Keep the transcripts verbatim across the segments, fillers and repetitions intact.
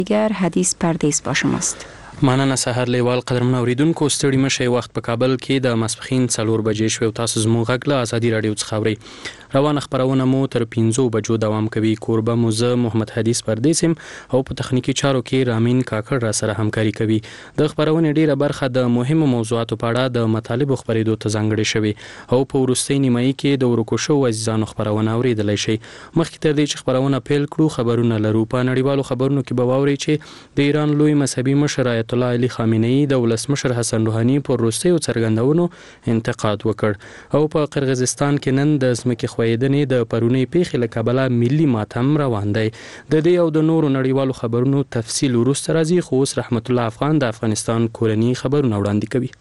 دیگر حدیث پردیس با شماست. مننه سحر لیوال قدرمن اوریدونکو ستړي مشه وخت په کابل کې د مسپخین څلور بجې شوه او تاسو زموږ غږ له ازادي رادیو څخه اورئ. روان خبرونه مو تر پنځو بجو دوام کوي. کوربه موزه محمد حدیث پردیسم او په تخنیکی چارو کې رامین کاکړ را سره همکاري کوي. د خبرونه ډیره برخه د مهمو موضوعاتو په اړه د مطالب خبرېدو ته ځانګړې شوی او په ورستۍ نیمایي کې د ورکو شو عزیزانو خبرونه اوریدلای شي. مخکې تر دې چې خبرونه پیل کړو خبرونه لرو. په نړیوالو خبرونو کې به واوري چې د ایران لوی مذهبي مشر آیت الله علي خامنه‌ای د ولسمشر حسن روحاني پر روسي او څرګندونو انتقاد وکړ او په قرغیزستان کې نن د ځمکې خویدنې د پرونی پیښې له کبله ملي ماتم روان دی. د دې او د نورو نړیوالو خبرونو تفصیل وروسته راځي، خو اوس رحمت الله افغان د افغانستان کورنی خبرونه وړاندې کوي.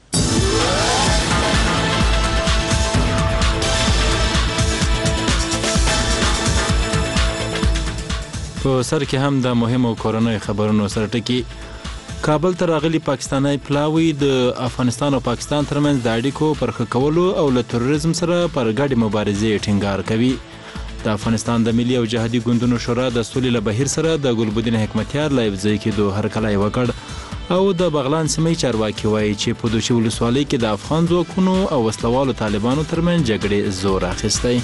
په سر کې هم د مهمو کورنۍ خبرونو سره ټکی. کابل ته راغلي پاکستاني پلاوی د افغانستان او پاکستان ترمنځ د اړیکو پر ښه کولو او له تروریزم سره پر ګډې مبارزې ټینګار کوي. د افغانستان د ملي او جهادي ګوندونو شورا د سولې له بهیر سره د ګلبدین حکمتیار له یوځای کېدو هرکلی وکړ او د بغلان سیمې چارواکي وایي چې په دوشي ولسوالۍ کې د افغان ځواکونو او وسلوالو طالبانو ترمنځ جګړې زور اخیستی.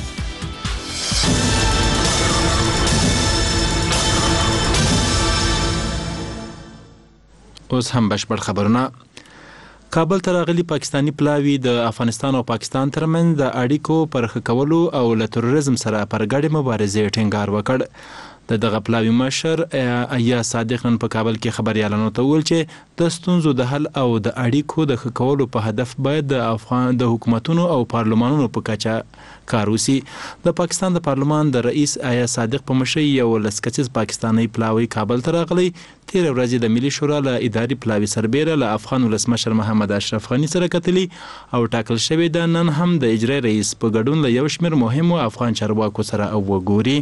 اوس هم بشپړ خبرونه. کابل ته راغلي پاکستاني پلاوی د افغانستان او پاکستان ترمنځ د اړیکو پر ښه کولو او له تروریزم سره پر ګډې مبارزې ټینګار وکړ. د دغه پلاوی مشر ایا صادق نن په کابل کې خبريالانو ته وویل چې د ستونزو د حل او د اړیکو د ښه کولو په هدف باید د افغان د حکومتونو او پارلمانونو په کچه کار وشي. د پاکستان د پارلمان د رئیس ایا صادق په مشرۍ یو لسکچیز پاکستاني پلاوی کابل ته راغلی. تیر ورځ د ملي شورا له اداري پلاوی سربېره له افغان ولسمشر محمد اشرف غني سره کتلی او ټاکل شوی د نن هم د اجرا رئیس په ګډون له یو شمېر مهمو افغان چارواکو سره وګوري.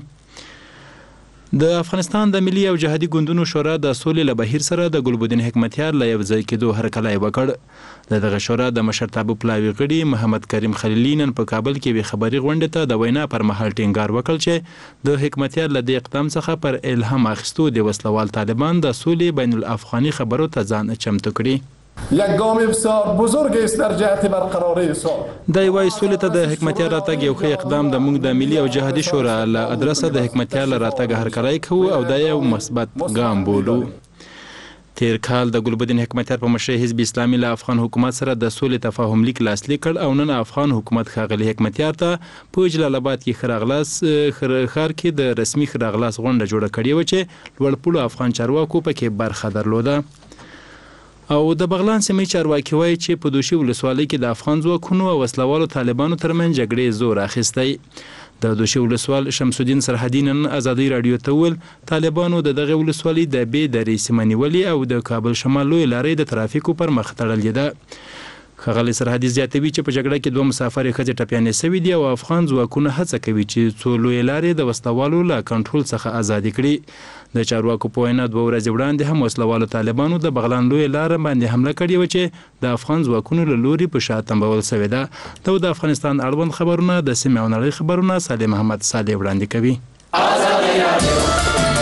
د افغانستان د ملي او جهادي ګوندونو شورا د سولې له بهیر سره د ګلبدین حکمتیار له یوځای کېدو هرکلی وکړ. د دغه شورا د مشرتابه پلاوي غړي محمد کریم خلیلي نن په کابل کې یوې خبري غونډې ته د وینا پر مهال ټینګار وکړ چې د حکمتیار له دې اقدام څخه پر الهام اخیستو د وسلوال طالبان د سولې بین الافغاني خبرو ته ځان چمتو کړي. یک گام بسیار بزرگ است در جهت برقراری صلح. د یوای سولې ته د حکمتیار راتګ یو ښه اقدام د موږ د ملي او جهادي شورا له ادرسه د حکمتیار راتګ هرکلی کوو او دا یو مثبت ګام بولو. تیر کال د ګلبدین حکمتیار په مشرۍ حزب اسلامي له افغان حکومت سره د سولې تفاهم لیک لاسلیک کړ او نن افغان حکومت ښاغلي حکمتیار ته په جلال آباد کې خراغلاس خر کې د رسمي خراغلاس غونډه جوړه کړې و چې لوړ پوړو افغان چارواکو پکې برخه درلوده. او د بغلان سیمې چارواکي وایي چې په دوشي ولسوالۍ کې د افغان ځواکونو او وسلوالو طالبانو ترمنځ جګړې زور اخیستی. د دوشي ولسوال شمس الدین سرحدي نن ازادي رادیو ته وویل طالبانو د دغه ولسوالۍ د بې درې سیمه نیولې او د کابل شمال لوی لارې د ترافیکو پر مخ تړلې ده. ښاغلي سرحدي زیاتوي چې په جګړه کې دوه مسافرې ښځې ټپیانې سوي دي او افغان ځواکونه هڅه کوي چې څو لویې لارې د وسلوالو له کنټرول څخه ازادې کړي. د چارواکو په وینا دوه ورځې وړاندې هم وسلوالو طالبانو د بغلان لویې لاره باندې حمله کړې وه چې د افغان ځواکونو له لوري په شا تمبول سوې ده. دا د افغانستان اړوند خبرونه د سیمې او نړۍ خبرونه صالح محمد صالح وړاندې کوي.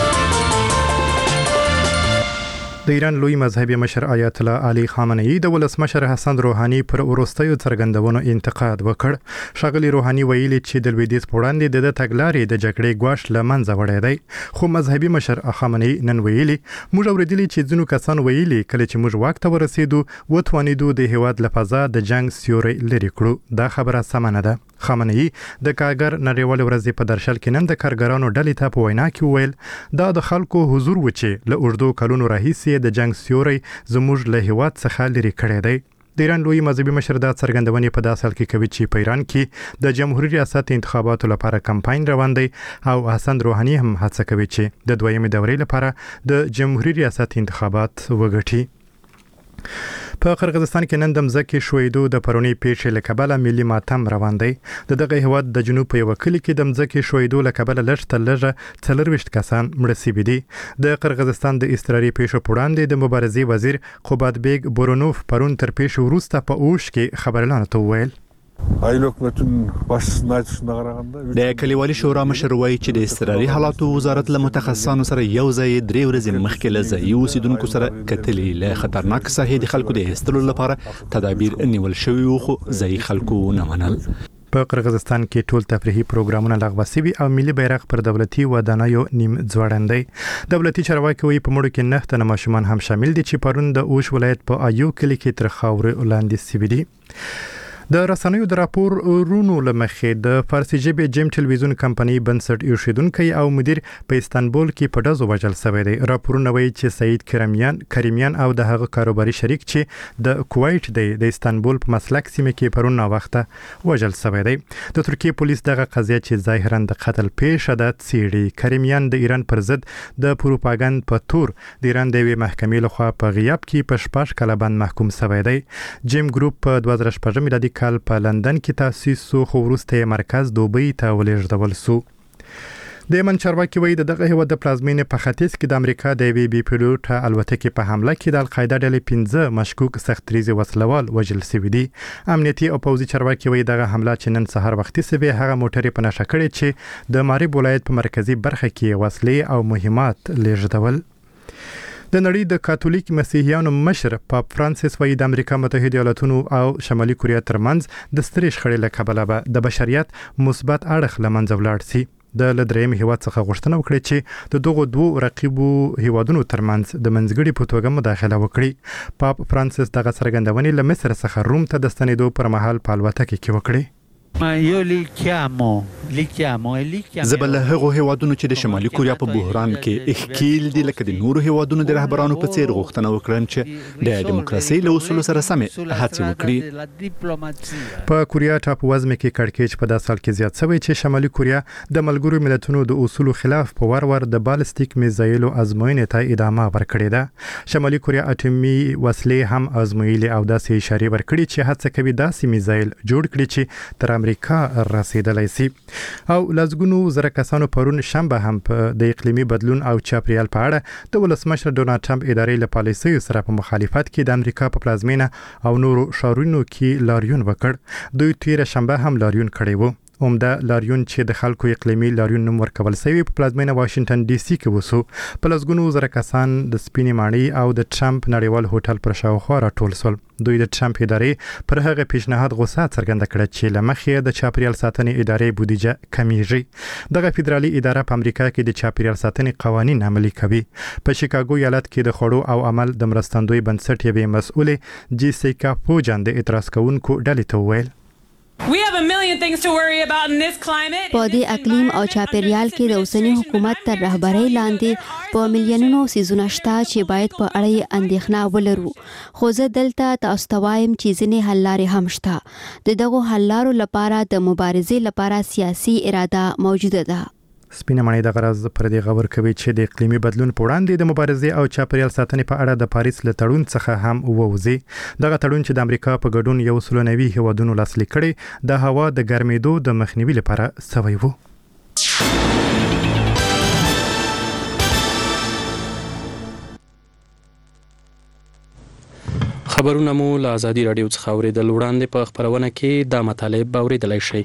د ایران لوی مذهبي مشر آیت الله علي خامنه‌ای د ولسمشر حسن روحاني پر وروستیو څرګندونو انتقاد وکړ. ښاغلي روحاني ویلي چې د لویدیځ په وړاندې د تګلارې د جګړې ګواښ له منځه وړی دی، خو مذهبي مشر خامنه‌ای نن ویلي موږ اورېدلي چې ځینو کسان ویلي کله چې موږ واک ته ورسېدو وتوانېدو د هیواد له فضا د جنګ سیوری لرې کړو. دا خبره سمه نه ده. خامنه‌ای د کارګر نړیوال ورځې په درشل کې نن د کارګرانو ډلې ته په وینا کې وویل دا د خلکو حضور و چې له اوږدو کلونو راهیسې د جنګ سیوری زموږ له هیواد څخه لرې کړی دی. د ایران لوی مذهبي مشر دا څرګندونې په داسې حال کې کوي چې په ایران کې د جمهوریت ریاست انتخاباتو لپاره کمپاین روان دی او حسن روحاني هم هڅه کوي چې د دویمې دورې لپاره د جمهوریت ریاست انتخابات وګټي. په قرغیزستان کې نن د مځکې شویدو د پرونی پیښې له کبله ملي ماتم روان دی. د دغه هیواد د جنوب په یو کلی کې د مځکې شویدو له کبله لږ تر لږه څلرویشت کسان مړه شوي دي. د قرغیزستان د اضطراري پیښو په وړاندې د مبارزې وزیر قوبات بیګ بورونوف پرون تر پیښې وروسته په اوښ کې خبريالانو ته وویل Ayıl hükümetin başçısının aytışına qaraganda د کلیوالي شورا مشر وایي چې د اضطراري حالاتو وزارت له متخصصانو سره یو ځای درې ورځې مخکې له ځایي اوسیدونکو سره کتلې له خطرناک ساحې د خلکو د ایستلو لپاره تدابیر نیول شوي وو خو ځایي خلکو ونه منل. په قرغیزستان کې ټول تفریحي پروګرامونه لغوه شوي او ملي بیرغ پر دولتي ودانیو نیم ځوړندی. دولتي چارواکي وایي په مړو کې نه تنه ماشومان هم شامل دي چې پرون د اوش ولایت په آیو کلي کې تر خاورې لاندې شوي دي. د رسنیو د راپورونو له مخې د فارسي ژبې جیم ټلویزیون کمپنۍ بنسټ ایښودونکی او مدیر په استانبول کې په ډزو وژل شوی دی. راپورونه وایي چې سعید کریمیان کریمیان او د هغه کاروباري شریک چې د کویت دی د استانبول په مسلک سیمه کې پرون ناوخته وژل شوی دی. د ترکیه پولیس دغه قضیه چې ظاهرا د قتل پیښه ده څیړي. کریمیان د ایران پر ضد د پروپاګاند په تور د ایران د یوې محکمې لخوا په غیاب کې په شپږ کاله باندې محکوم شوی دی. جیم ګروپ په دوه زره شپږ میلادي کال په لندن کې تاسیس شو خو وروسته مرکز دوبۍ ته ولېږدول شو. د یمن چارواکي وایي د دغه هیواد د پلازمینې په ختیځ کې د امریکا د یوې بې پیلوټه الوتکې په حمله کې د القاعده ډلې پنځه مشکوک سختریزي وسلوال وژل شوي دي. امنیتي او پوځي چارواکي وایي دغه حمله چې نن سهار وختي شوې هغه موټرې په نښه کړې چې د مارب ولایت په مرکزي برخه کې وسلې او مهمات لېږدول. د نړۍ د کاتولیک مسیحیانو مشر پاپ فرانسیس وایي د امریکا متحده ایالاتونو او شمالي کوریا ترمنځ د سترې شخړې له کبله به د بشریت مثبت اړخ له منځه ولاړ شي. د لدریم هیواد څخه غوښتنه وکړي چې د دغو دوو رقیبو هیوادونو ترمنځ د منځګړي په توګه مداخله وکړي. پاپ فرانسیس دغه څرګندونې له مصر څخه روم ته د ستنېدو پر مهال په الوتکه کې وکړي. زه به له هغو هیوادونو چې د شمالي کوریا په بحران کې اخکیل دي لکه د نورو هیوادونو د رهبرانو په څیر غوښتنه وکړم چې د دیموکراسۍ له اصولو سره سمې هڅې وکړي. په کوریا ټاپو وزمه کې کړکېچ په داسې حال کې زیات شوی چې شمالي کوریا د ملګرو ملتونو د اصولو خلاف په وار وار د بالستیک میزایلو ازموینې ته ادامه ورکړې ده. شمالي کوریا اټومي وسلې هم ازمویلې او داسې اشارې ورکړي چې هڅه کوي داسې میزایل جوړ کړي چې تر امریکا رسیدلی سي. او لزګونو زره کسانو پرون شنبه هم د اقلیمي بدلون او چاپریال په اړه د ولسمشر ډونالد ټرمپ ادارې له پالیسیو سره په مخالفت کې د امریکا په پلازمینه او نورو ښارونو کې لاریون وکړ. دوی تیره شنبه هم لاریون کړی وو. عمده لاریون چې د خلکو اقلیمي لاریون نوم ورکول شوی په پلازمینه واشنگټن ډي سي کې وسو. په لزګونو زره کسان د سپینې ماڼۍ او د ټرمپ نړیوال هوټل پر شاوخوا راټول شول. دوی د ټرمپ ادارې پر هغه پیشنهاد غوسه څرګنده کړه چې له مخې د چاپریال ساتنې ادارې بودیجه کمیږي. دغه فدرالي اداره په امریکا کې د چاپریال ساتنې قوانین عملي کوي. په شیکاګو ایالت کې د خوړو او عمل د مرستندوی بنسټ یوې مسؤلې جیسیکا پوجان د اعتراض کوونکو ډلې ته وویل په دې اقلیم او چاپیریال کې د اوسنی حکومت تر رهبرۍ لاندې په میلیونونو سیزونه شته چې باید په اړه یې اندېښنه ولرو. خو زه دلته تاسو ته وایم چې ځینې حل لارې هم شته. د دغو حل لارو لپاره د مبارزې لپاره سیاسي اراده موجوده ده. سپینه ماڼۍ د غرض پر دې خبر کوي چې د اقلیمي بدلون په وړاندې د مبارزې او چاپریال ساتنې په اړه د پاریس له تړون څخه هم ووځي. دغه تړون چې د امریکا په ګډون یو سل نوي هیوادونو لاسلیک کړي د هوا د ګرمېدو د مخنیوي لپاره سوی وو. خبرونه مو له ازادي راډیو څخه اوریدل. وړاندې په خبرونه کې دا مطالب اوریدلای شئ.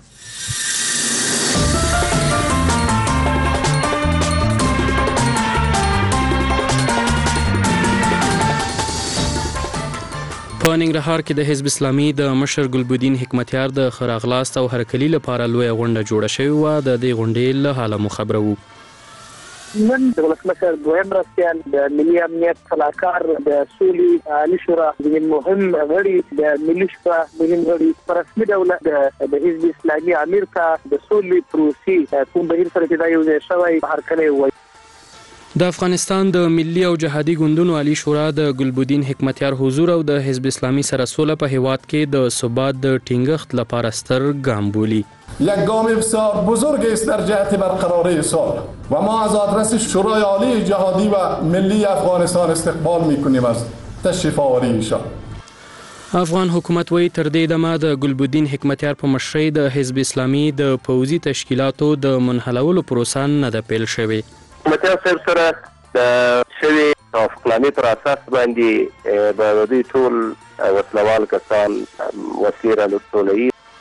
په ننګرهار کې د حزب اسلامي د مشر ګلبدین حکمتیار د خراغلاست او هرکلي لپاره لوی غونډه جوړه شوې و. د دې غونډې له حاله مو خبرو. نن د ولسمشر دویم مرستیال د ملي امنیت صلاحکار د سولې عالی شورا د مهم غړي د ملي شورا مهم غړي په رسمي ډول د حزب اسلامي امیر ته د سولې پروسې کوم بهیر سره چې دا یو ځای شوی هرکلی وایي. د افغانستان د ملي او جهادي ګوندونو عالی شورا د ګلبدین حکمتیار حضور او د حزب اسلامی سره سوله په هیواد کې د ثبات د ټینګښت لپاره ستر ګام بولي. یک گام بسیار بزرگ است در جهت برقراری صلح و ما از آدرس شورای عالی جهادی و ملی افغانستان استقبال می‌کنیم از تشریف آوری ایشان. افغان حکومت وی تر دې دمه د ګلبدین حکمتیار په مشرۍ د حزب اسلامی د پوځي تشکیلاتو د منحلولو پروسه نه ده پیل شوې. حکومتیان صاحب سره د شوي توافقنامې پر اساس باندې به دوی ټول وسلوال کسان وسلې راټولوي.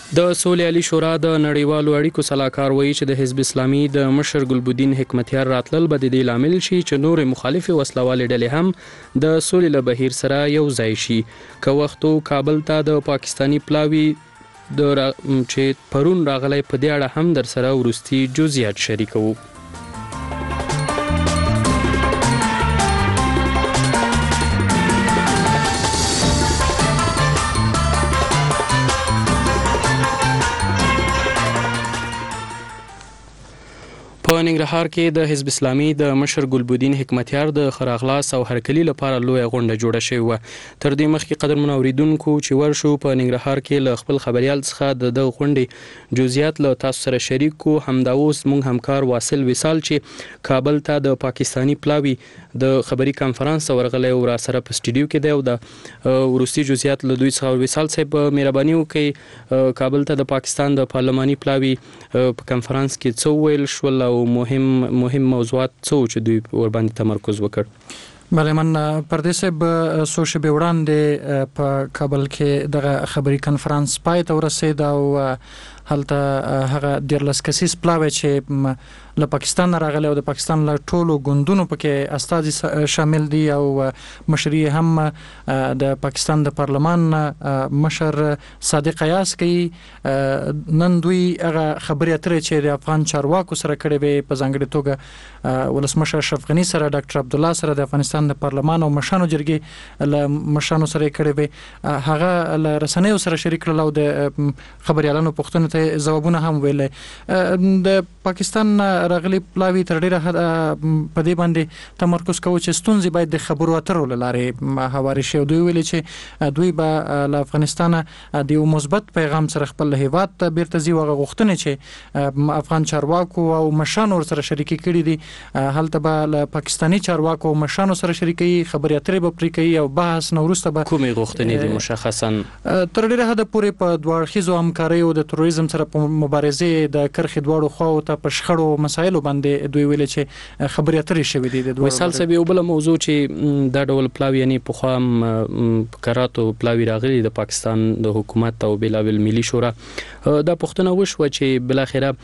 د سولې عالی شورا د نړیوالو اړیکو صلاحکار وایي چې د حزب اسلامي د مشر ګلبدین حکمتیار راتلل به د دې لامل شي چې نور مخالفي وسلوالې ډلې هم د سولې له بهیر سره یو ځای شي. که وختو کابل ته د پاکستانی پلاوی د را... چې پرون راغلی په دې اړه هم در سره ورستی جزئیات شریکو. په ننګرهار کې د حزب اسلامي د مشر ګلبدین حکمتیار د خراغلاس او هرکلی لپاره لوی غونډه جوړه شوې و. تر دې مخکې قدرمن اوریدونکو چې ورشو په ننګرهار کې له خپل خبريال څخه د دغه غونډې جزئیات له تاسو سره شریک کو. همدا اوس موږ همکار واصل وصال چې کابل ته د پاکستانی پلاوی د خبري کانفرنس ورغلی او را سره په سټډیو کې دی او د ورستي جزئیات له دوی څخه وصال صاحب مهرباني وکړي کابل ته د پاکستان د پارلماني پلاوی په کانفرنس کې څه ویل شول او مهم مهم موضوعات څه چې دوی ور باندې تمرکز وکړ. بله من پردې صاحب څو شېبې وړاندې په کابل کې دغه خبري کانفرنس پای ته ورسېد او هلته هغه دیرلس کسیز پلاوی چې له پاکستان راغلی او د پاکستان له ټولو ګوندونو پکې استازي شامل دي او مشري هم د پاکستان د پارلمان مشر صادق ایاز کوي. نن دوی هغه خبرې اترې چې د افغان چارواکو سره کړې وې په ځانګړې توګه ولسمشر اشرف غني سره ډاکټر عبد الله سره د افغانستان د پارلمان او مشانو جرګې له مشانو سره کړې وې هغه له رسنیو سره شریک کړل او د خبريالانو پوښتنو ته ځوابونه هم ویل. د پاکستان راغلي پلاوی تر ډیره په دې باندې تمرکز کوي چې ستونزې باید د خبرو اترو لاره هواري شي. دوی ویلي چې دوی به له افغانستان د یو مثبت پیغام سره خپل هیواد ته بیرته ځي. وغه غوښتنې چې افغان چارواکو او مشانو سره شریکي کړي دي هلته به له پاکستانی چارواکو او مشانو سره شریکي خبرې اترې به پرې کوي او بحث نورسته به کومې غوښتنې دي مشخصا تر ډیره حد پورې په دوه اړخیزو همکارۍ او د تروریزم سره په مبارزې د کرخې دواړو خواو ته په شخړو مسایلو باندې دوی ویل چې خبرې اترې شوې دي. د دوه وصال صاحب یو بل موضوع چې دا ډول پلاوی یعنی په خام کراتو پلاوی راغلي د پاکستان د حکومت او بلاویل ملي شورا دا پښتنه وشو چې بل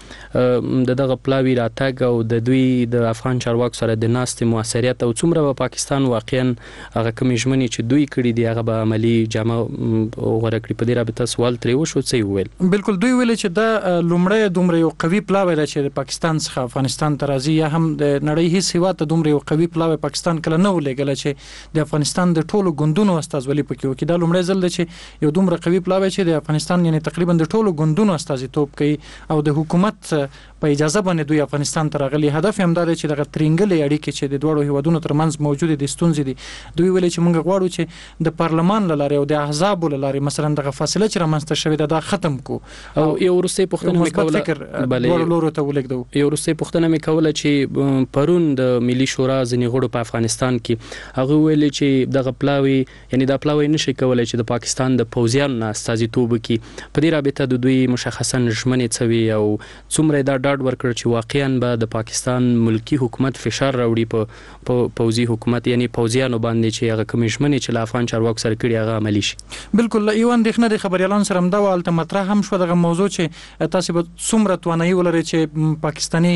اخره د دغه پلاوی راتګ او د دوی د افغان چارواکو سره د ناستې موثریت او څومره په پاکستان واقعا هغه کومې ژمنې چې دوی کړي دي هغه به عملی جامه غوړه کړي. په دې رابطه سوال ترې وشو څه ویل؟ بالکل دوی ویل چې دا لومړی دومره یو قوي پلاوی دی چې د پاکستان څخه افغانستان ته راځي یا هم د نړۍ هیڅ هیواد ته دومره یو قوي پلاوی پاکستان کله نه ولېږله چې د افغانستان د ټولو ګوندونو استازولي پکې وکړي. دا لومړی ځل دی چې یو دومره قوي پلاوی چې د افغانستان یعنی تقریبا د ټولو ګوندونو استازیتوب کوي او د حکومت په اجازه باندې دوی افغانستان ته راغلي. هدف هم دا دی چې دغه ترنګلې اړیکې چې د دوړو هیوادونو ترمنځ موجود دي ستونزې دي دوی ویل چې موږ غواړو چې د پارلمان لاره او د احزاب لاره مثلا دغه فاصله چې رامنځته شوې ده دا ختم کو. او یو ورسته پښتنه مې کوله بلې لورو ته ولګدو. یو ورسته پښتنه مې کوله چې پرون د ملي شورا ځنی غړو په افغانستان کې هغه ویل چې دغه پلاوی یعنی د پلاوی نشي کولای چې د پاکستان د پوځیانو استازیتوب کوي. په دې رابطه د دوی مشخصا ژمنې څوي او څومره دا ډاډ ورکړ چې واقعا به د پاکستان ملکی حکومت فشار راوړي په پوځي حکومت یعنی پوځیانو باندې چې هغه کومې ژمنې چې له افغان چارواکو سره کړي هغه عملی شي. بالکل یو اندېښنه د خبريالانو سره هم دا والته مطرح هم شو دغه موضوع چې تاسو به څومره توانایي ولرئ چې پاکستانی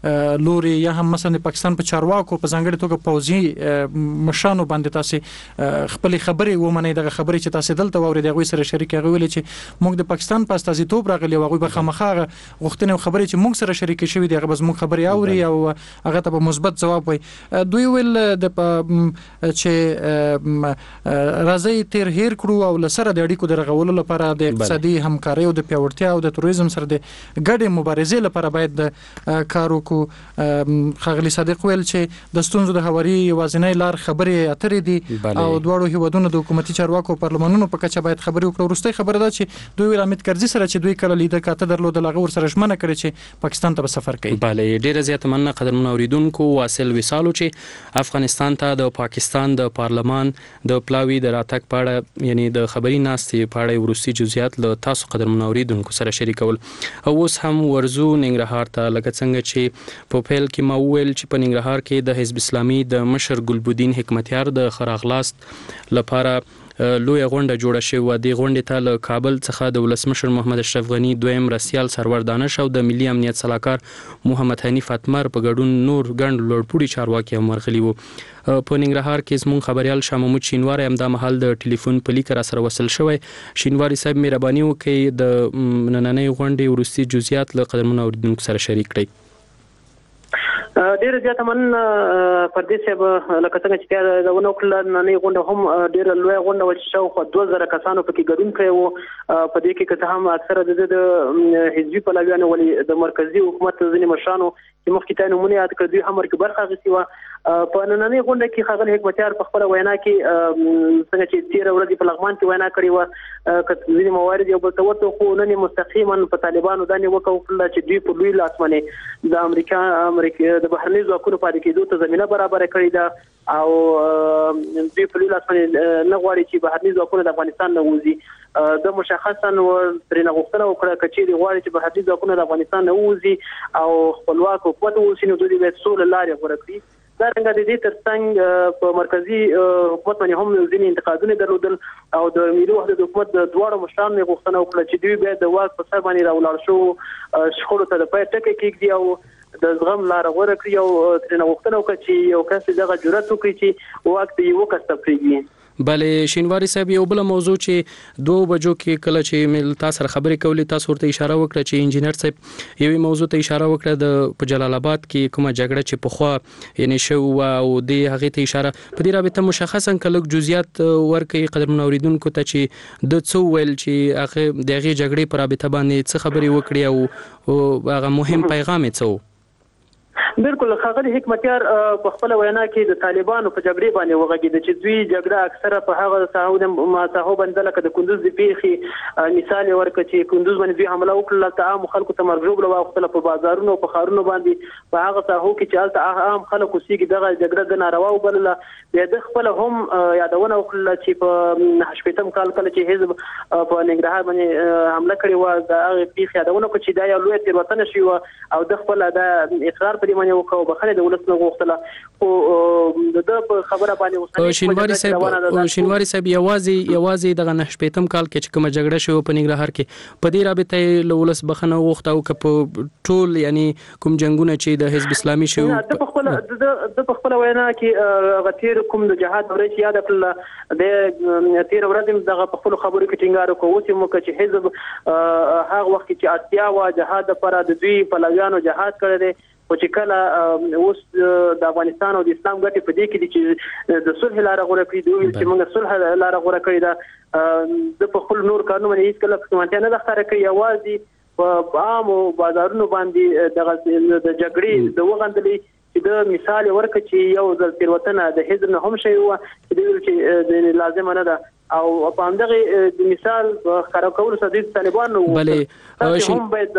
لوري یا هم مثلا د پاکستان په چارواکو په ځانګړي توګه پوځي مشانو باندې تاسو خپل خبرې ومنئ. دغه خبرې چې تاسو دلته واورئ دغه سره شریک هغه ویل چې موږ د پاکستان په استازیتوب راغلي او هغه به خامخا غوښتنې او خبرې چې موږ سره شریک شوي دي هغه به موږ خبرې اوري او هغه ته به مثبت جواب وي. دوی ویل د چې راځي تیر هیر کړو او لسره د اړیکو د رغولو لپاره د اقتصادي همکارۍ او د پیاوړتیا او د تروریزم سره د ګډې مبارزې لپاره باید د کار وکړو. ښاغلي صادق ویل چې د ستونزو د هواري یوازینۍ لار خبرې اترې دي او دواړو هیوادونو د حکومتي چارواکو او پارلمانونو په کچه باید خبرې وکړو. وروستۍ خبره ده چې دوی ویل امید کرزي سره چې دوی کله لیده کاته درلودل هغه ورسره ژمنه کړې چې پاکستان ته سفر کوي. بله ډیره زیاته مننه قدرمن اوریدونکو. واصل وصالو چې افغانستان ته د پاکستان د پارلمان د پلاوی د راتګ په اړه یعنی د خبري ناستې په اړه ورستي جزئیات له تاسو قدرمن اوریدونکو سره شریکول. او اوس هم ورزو ننګرهار ته لکه څنګه چې په پیل کې ما ویل چې په ننګرهار کې د حزب اسلامي د مشر ګلبدین حکمتیار د خراغلاست لپاره لوی غونډه جوړه شوې و. د غونډې ته له کابل څخه د ولسمشر محمد اشرف غنی دویم رسیال سرور دانش او د ملي امنیت صلاحکار محمد حنیف اتمر په ګډون نور ګڼ لوړپوړي چارواکي هم ورغلي وو. په ننګرهار کې زموږ خبريال شاه محمود شینواری هم د محل د ټلیفون په لیک را سره وصل شوی. شینواری صاحب مهرباني وکړئ د نننۍ غونډې وروستي جزئیات له قدرمنو اوریدونکو سره شریک کړئ. ډیر زیاته من پردیس صاحب لکه څنګه چې دا ونه کړل نننۍ غونډه هم ډیر لوی غونډه و چې شاوخوا دوه زره کسانو پکې ګډون کړی وو. په دې کې که هم اکثره د حزبي پلویانو ولي د مرکزی حکومت ځینې مشرانو چې مخکې ته نمونه یاد کړ دوی هم ورکې برخه اخیستې وه. په نننۍ غونډه کې ښاغلي حکمتیار په خپله وینا کې څنګه چې تېره ورځ په لغمان کې وینا کړې وه که ځینې موارد یو بل ته ورته خو نن یې مستقیما په طالبانو دا نیوکه وکړله چې دوی په لوی لاس باندې د امریکا د بهرني ځواکونو پاتې کېدو ته زمینه برابره کړې ده او دوی په لوی لاس باندې نه غواړي چې بهرني ځواکونه د افغانستان نه ووځي. د مشخصا ترېنه غوښتنه وکړه که چیرې غواړي چې بهرني ځواکونه د افغانستان نه ووځي او خپلواک حکومت واوسي نو دوی باید سوله لارې غوره کړي. دا څنګه د دې ترڅنګ په مرکزی حکومت باندې هم ځینې انتقادونه درلودل او د ملي وحدت حکومت د دواړو مشرانو یې غوښتنه وکړه چې دوی باید د واک په سر باندې راولاړ شو شخړو ته د پای ټکی کېږدي او د زغم لاره غوره کړي او ترېنه غوښتنه وکړه چې یو کس دغه جرأت وکړي چې واک د یوه کس ته پرېږدي. بلې شینواری صاحب یو بل موضوع چې دوه بجو کې کله چې مل تاسو سره خبرې کولې تاسو ورته اشاره وکړه چې انجینر صاحب یوې موضوع ته اشاره وکړه د په جلال آباد کې کومه جګړه چې په خوا یعنی شو او د هغه ته اشاره په دې رابطه مشخصا کله جزئیات ورکړي قدرمن اوریدونکو ته چې د څو ویل چې هغه د هغه جګړې په رابطه باندې څه خبرې وکړي او هغه مهم پیغام یې څه. بالکل ښاغلي حکمتیار په خپل وینا کې د طالبانو په جګړې باندې وغږېده چې دوی جګړه اکثره په هغه ساحو د ساحو باندې لکه د کندوز د پیښې مثال ورکړه چې کندوز باندې دوی حمله وکړه ته عام خلکو ته مرګ ژوبله واخیستله په بازارونو په ښارونو باندې په هغه ساحو کې چې هلته عام خلک اوسېږي دغه جګړه د ناروا وبلله. بیا د خپله هم یادونه وکړله چې په نهه شپېتم کال کله چې حزب په ننګرهار باندې حمله کړې وه د هغې پیښې یادونه وکړه چې دا یو لویه تېروتنه شوې وه او د خپله دا اقرار په دې باندې وکړه او بخښنه د ولس نه غوښتله خو د ده په خبره باندې شینواری صاحب شینواری صاحب یوازې یوازې دغه نهه شپېتم کال کې چې کومه جګړه شوې په ننګرهار کې په دې رابطه یې له ولس بخښنه وغوښته او که په ټول یعنی کوم جنګونه چې د حزب اسلامي شوي د په خپله د په خپله وینا کې هغه تېر کوم د جهاد دورې چې یاده کړله د تېره ورځ هم دغه په خپلو خبرو کې ټینګار وکړو اوس یې وکړه چې حزب هغه وخت کې چې اړتیا وه جهاد لپاره د دوی پلویانو جهاد کړی دی خو چې کله اوس د افغانستان او د اسلام ګټې په دې کې دي چې د صلح لاره غوره کړي دوی چې موږ صلح لاره غوره کړې ده د په خپل نور کارونو باندې هېڅکله پښیمانتیا نه ده ښکاره کړې یوازې په عامو بازارونو باندې دغه د جګړې د وغندلې چې د مثال ورکړه چې یو ځل تېروتنه د حزب نه هم شوې وه چې دوی ویل چې لازمه نه ده او په همدغې مثال ښکاره کولو سره دوی طالبان نه وو هم باید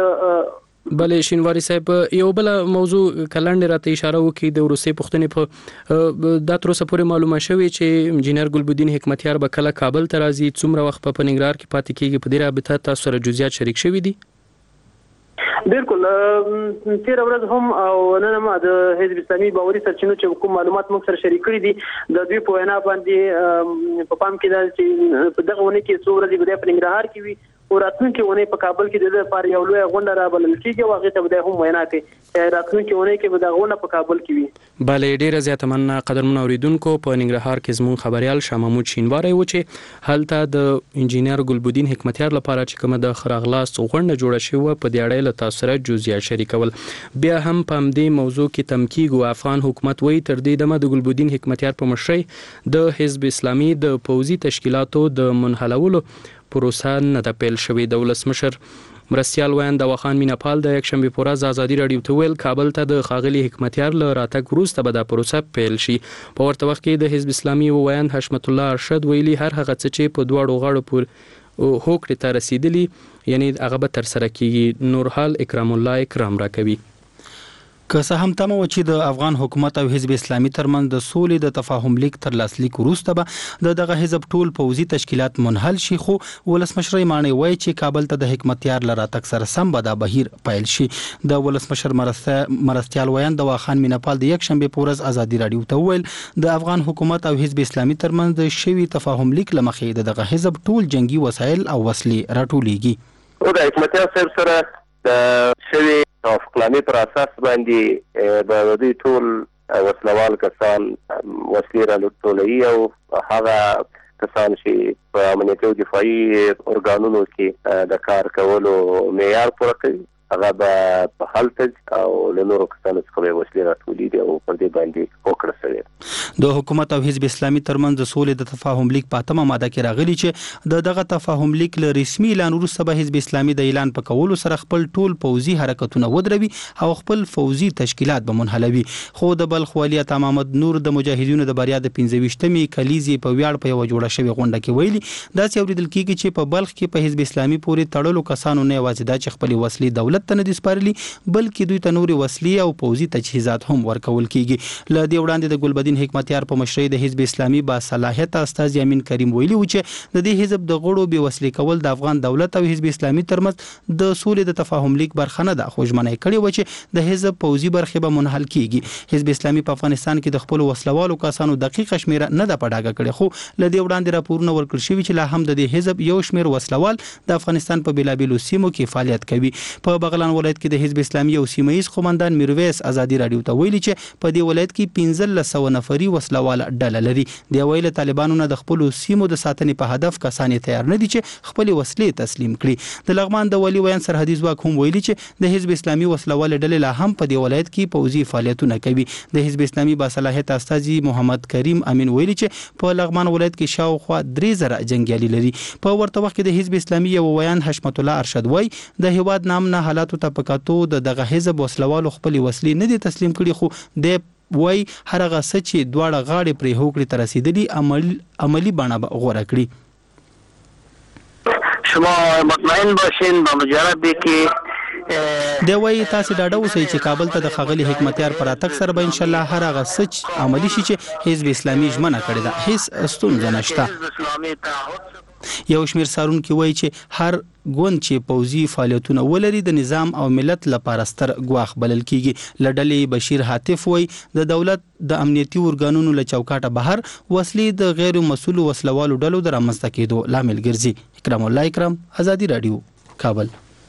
بلې شینواری صاحب یو بل موضوع کلنډ راته اشاره وکړي د وروستۍ پوښتنې په دا تر اوسه پورې معلومه شوې چې انجینر ګلبدین حکمتیار به کله کابل ته راځي څومره وخت په ننګرهار کې پاتې کېږي په دې رابطه تاسو سره جزئیات شریک شوي دي؟ بالکل تېره ورځ هم او نن هم د حزب اسلامي باوري سرچینو چې کوم معلومات موږ سره شریک کړي دي د دوی په وینا باندې په پام کې ده چې په دغه ونې کې څو ورځې به دی په ننګرهار کې وي او راتلونکي اونۍ په کابل کې د دې لپاره یو لویه غونډه رابلل کېږي او هغې ته به دی هم وینا کوي راتلونکي اونۍ کې به دغه غونډه په کابل کې وي. بلې ډېره زیاته مننه قدرمنو اوریدونکو په ننګرهار کې زموږ خبریال شاه محمود شینواری و چې هلته د انجینر ګلبدین حکمتیار لپاره چې کومه د خراغلاس غونډه جوړه شوې وه په دې اړه له تاسو سره جزئیات شریکول. بیا هم په همدې موضوع کې تم کېږو افغان حکومت وایي تر دې دمه د ګلبدین حکمتیار په مشرۍ د حزب اسلامي د پوځي تشکیلاتو د منحلولو پروسه نه ده پیل شوې. د ولسمشر مرستیال ویاند دواخان میناپال د یکشنبې په ورځ ازادي راډیو ته ویل کابل ته د ښاغلي حکمتیار له راتګ وروسته به دا پروسه پیل شي. په ورته وخت کې د حزب اسلامي ویاند حشمت الله ارشد ویلي هر هغه څه چې په دواړو غاړو پورې هوکړې ته رسیدلي یعنی هغه به ترسره کیږي. نورحال اکرام الله اکرام راکوي. که څه هم تمه و چې د افغان حکومت او حزب اسلامي ترمنځ د سولې د تفاهم لیک تر لاسلیک وروسته به د دغه حزب ټول پوځي تشکیلات منحل شي، خو ولسمشر مانی وایي چې کابل ته د حکمتیار له راتګ سره سم به دا بهیر پیل شي. د ولسمشر مرستیال ویان د واخان مینپال د یک شنبه په ورځ ازادي راډیو ته وویل د افغان حکومت او حزب اسلامي ترمنځ د شوي تفاهم لیک له مخې د دغه حزب ټول جنگي وسایل او وسلې راټولېږي. او د حکمتیار صاحب سره د شوي توافقنامې پر اساس باندې به د دوی ټول وسلوال کسان وسلې راټولوي او هغه کسان چې په امنیتي او دفاعي ارګانونو کې د کار کولو معیار پوره کوي هغه به په هلته او له نورو کسانو څخه به وسلې راټولېږي او پر دې باندې وکړه شوې. د حکومت او حزب اسلامي ترمنځ د سولې د تفاهم لیک په اتمه ماده کې راغلي چې د دغه تفاهم لیک له رسمي اعلان وروسته به حزب اسلامي د اعلان په کولو سره خپل ټول پوځي حرکتونه ودروي او خپل پوځي تشکیلات به منحلوي. خو د بلخ والي عطا محمد نور د مجاهدینو د بریا د پنځه ویشتمې کلیزې په ویاړ په یوه جوړه شوې غونډه کې ویلي داسې اورېدل کېږي چې په بلخ کې په حزب اسلامي پورې تړلو کسانو نه یوازې دا چې خپلې وسلې دولت ته نه دي سپارلي بلکې دوی ته نورې وسلې او پوځي تجهیزات هم ورکول کېږي. له دې وړاندې د ګلبدین حکمتیار په مشرۍ د حزب اسلامي با صلاحیت استاذ یامین کریم ویلي و چې د دې حزب د غړو بې وسلې کول د افغان دولت او حزب اسلامي ترمنځ د سولې د تفاهم لیک برخه نه ده، خو ژمنه کړې و چې د حزب پوځي برخې به منحل کېږي. حزب اسلامي په افغانستان کې د خپل وسلوالو کسانو دقیقه شمیره نه ده په ډاګه کړې، خو له دې وړاندې راپورونه ورکړل شوي چې لا هم د دې حزب یو شمېر وسلوال د افغانستان په بېلابېلو سیمو کې فعالیت کوي. په بغلان ولایت کې د حزب اسلامي یو سیمه ییز قومندان میرویس ازادي راډیو ته ویلي چې په دې ولایت کې پنځلس سوه نفري وسلوال ډله لري. دی ویل طالبانو نه د خپل سیمو د ساتنې په هدف کسان تیار نه دي چې خپل وسلې تسلیم کړي. د لغمان د ولی ویان سرحدي ځواک هم ویلي چې د حزب اسلامي وسلوال ډلې لا هم په دې ولایت کې پوځي فعالیتونه کوي. د حزب اسلامي با صلاحیت استاذ محمد کریم امین ویلي چې په لغمان ولایت کې شاوخوا درې زره جنگیالي لري. په ورته وخت کې د حزب اسلامي یو ویان حشمت الله ارشد وای د هیواد نامنه حالاتو ته پکاتو د دغه حزب وسلوالو خپل وسلې نه دي تسلیم کړي، خو د وای هر هغه څه چې دواړه غاړې پرې هوکړې ته رسیدلي عمل عملی بڼه به غوره کړي. شما مطمئن باشین با مجرد که دی وایي تاسې ډاډه اوسئ چې کابل ته د ښاغلي حکمتیار په راتګ سره به انشاءالله هر هغه څه چې عملي شي چې حزب اسلامي ژمنه کړې ده، هیڅ ستونزه نشته. یو شمېر څارونکي وایي چې هر ګوند چې پوځي فعالیتونه ولري د نظام او ملت لپاره ستر ګواښ بلل کیږي. له ډلې بشیر هاتف وایي د دولت د امنیتي ارګانونو له چوکاټه بهر وسلې د غیر مسؤلو وسلوالو ډلو د رامنځته کېدو لامل ګرځي. اکرام الله اکرام، ازادي راډیو، کابل.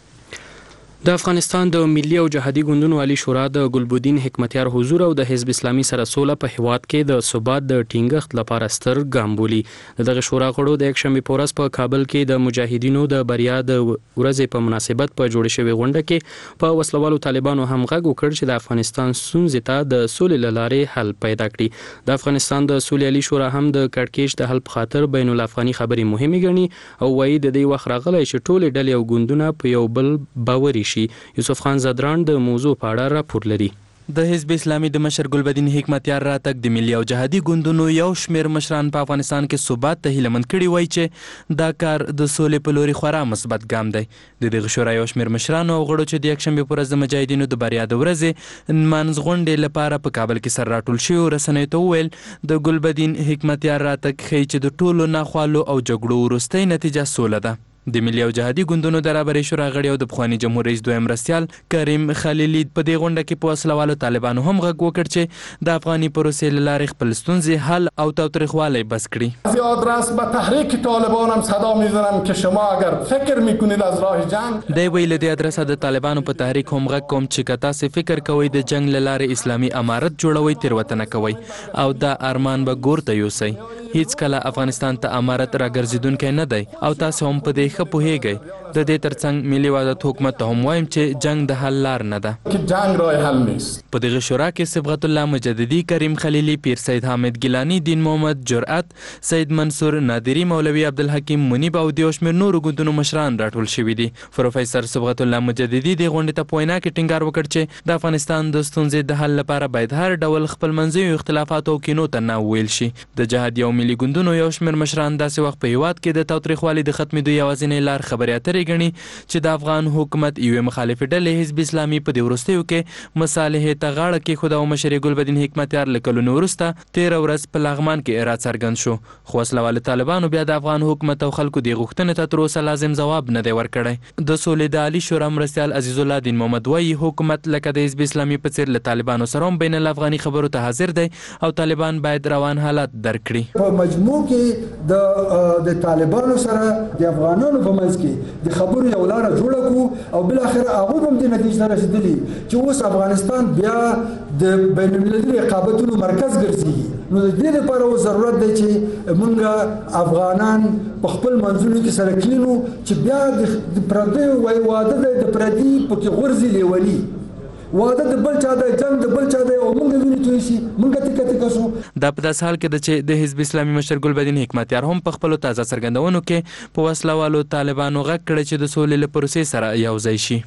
د افغانستان د ملي او جهادي ګوندونو عالی شورا د ګلبدین حکمتیار حضور او د حزب اسلامي سره سوله په هیواد کې د ثبات د ټینګښت لپاره ستر ګام بولي. دغه شورا غړو د یک شنبه په ورځ په کابل کې د مجاهدینو د بریا د ورځې په مناسبت په جوړ شوې غونډه کې په وسلوالو طالبانو هم غږ وکړ چې د افغانستان ستونزې ته د سولې له لارې حل پیدا کړي. د افغانستان د سولې عالی شورا هم د کړکېچ د حل په خاطر بین الافغاني خبرې مهمه ګڼي او وایي د دې وخت راغلی چې ټول ډلې او ګوندونه په یو بل باوري شي. یوسف خان زدران د موضوع په اړه راپور لري. د حزب اسلامي د مشر ګلبدین حکمتیار راتګ د ملي او جهادي ګوندونو یو شمېر مشران په افغانستان کې ثبات ته هیله مند کړي وایي چې دا کار د سولې په لوري خورا مثبت ګام دی. د دغه شورا یو شمېر مشرانو او غړو چې د یکشنبې په ورځ د مجاهدینو د بریا د ورځې نمانځ غونډې لپاره په کابل کې سر راټول شوي رسنیو ته وویل د ګلبدین حکمتیار راتګ ښیي چې د ټولو ناخوالو او جګړو وروستۍ نتیجه سوله ده. د ملي او جهادي ګوندونو د رهبرۍ شورا غړي او د پخواني جمهور رئیس دویم مرستیال کریم خلیلي په دې غونډه کې په وسلوالو طالبانو هم غږ وکړ چې د افغاني پروسې له لارې خپل ستونزې حل او تاوتریخوالی بس کړي. از آدرس به تحریک طالبان هم صدا میزنم که شما اگر فکر میکنید از راه جنگ. دی ویل د ادرسه د طالبانو په تحریک هم غږ کوم چې که تاسې فکر کوئ د جنگ له لارې اسلامي امارت جوړوئ تېروتنه کوئ او دا ارمان به ګور ته یوسئ. هیڅ کله افغانستان ته امارت راګرځېدونکی نه دی او تاسو هم په دې ښه پوهیږئ. د دې ترڅنګ ملي وحدت حکومت ته هم وایم چې جنگ د حل لار نه ده. جنگ راه حل نیست. په دغه شورا کې صبغت الله مجددي، کریم خلیلي، پیر سید حامد ګیلانی، دین محمد جرأت، سید منصور نادری، مولوي عبدالحکیم منیب او د یو شمېر نورو ګوندونو مشران راټول شوي دي. پروفیسر صبغت الله مجددي د غونډې ته په وینا کې ټینګار وکړ چې د افغانستان د ستونزې د حل لپاره باید هر ډول خپل منځي اختلافات او کینو ته نه وویل شي. د جهادي او ملي ګوندونو یو شمېر مشران داسې وخت په هیواد کې د تاوتریخوالي د ختمېدو یوازینۍ لار خبرې اترې ګڼي چې د افغان حکومت یوې مخالفې ډلې حزب اسلامي په دې وروستیو کې مصالحې ته غاړه کېښوده او مشر یې ګلبدین حکمتیار له کلونو وروسته تېره ورځ په لغمان کې راڅرګند شو. خو وسله والو طالبانو بیا د افغان حکومت او خلکو دې غوښتنې ته تر اوسه لازم ځواب نه دی ورکړی. د سولې د عالي شورا مرستیال عزیز الله دین محمد وایي حکومت لکه د حزب اسلامي په څېر له طالبانو سره هم بین الافغاني خبرو ته حاضر دی او طالبان باید روان حالات درک کړي. په مجموع کې د د طالبانو سره د افغانانو په منځ کې د خبرو یو لاره جوړه کړو او بل اخر هغه هم د نتیجې ته رسیدلي چې اوس افغانستان بیا د بین المللي رقابتونو مرکز ګرځي. نو د دې لپاره اوس ضرورت دی چې موږ افغانان په خپل منځونو کې سره کینو چې بیا د پردیو وای واده د پردي پکې غورځي لیونی واده د بل چا د جنگ د بل چا د او موږ ویني توي شي موږ ته کته کسو. دا په داس حال کې د چې د حزب اسلامي مشر ګلبدین حکمتیار هم په خپل تازه څرګندونو کې په وسله والو طالبانو غږ کړی چې د سولې له پروسې سره یو ځای شي.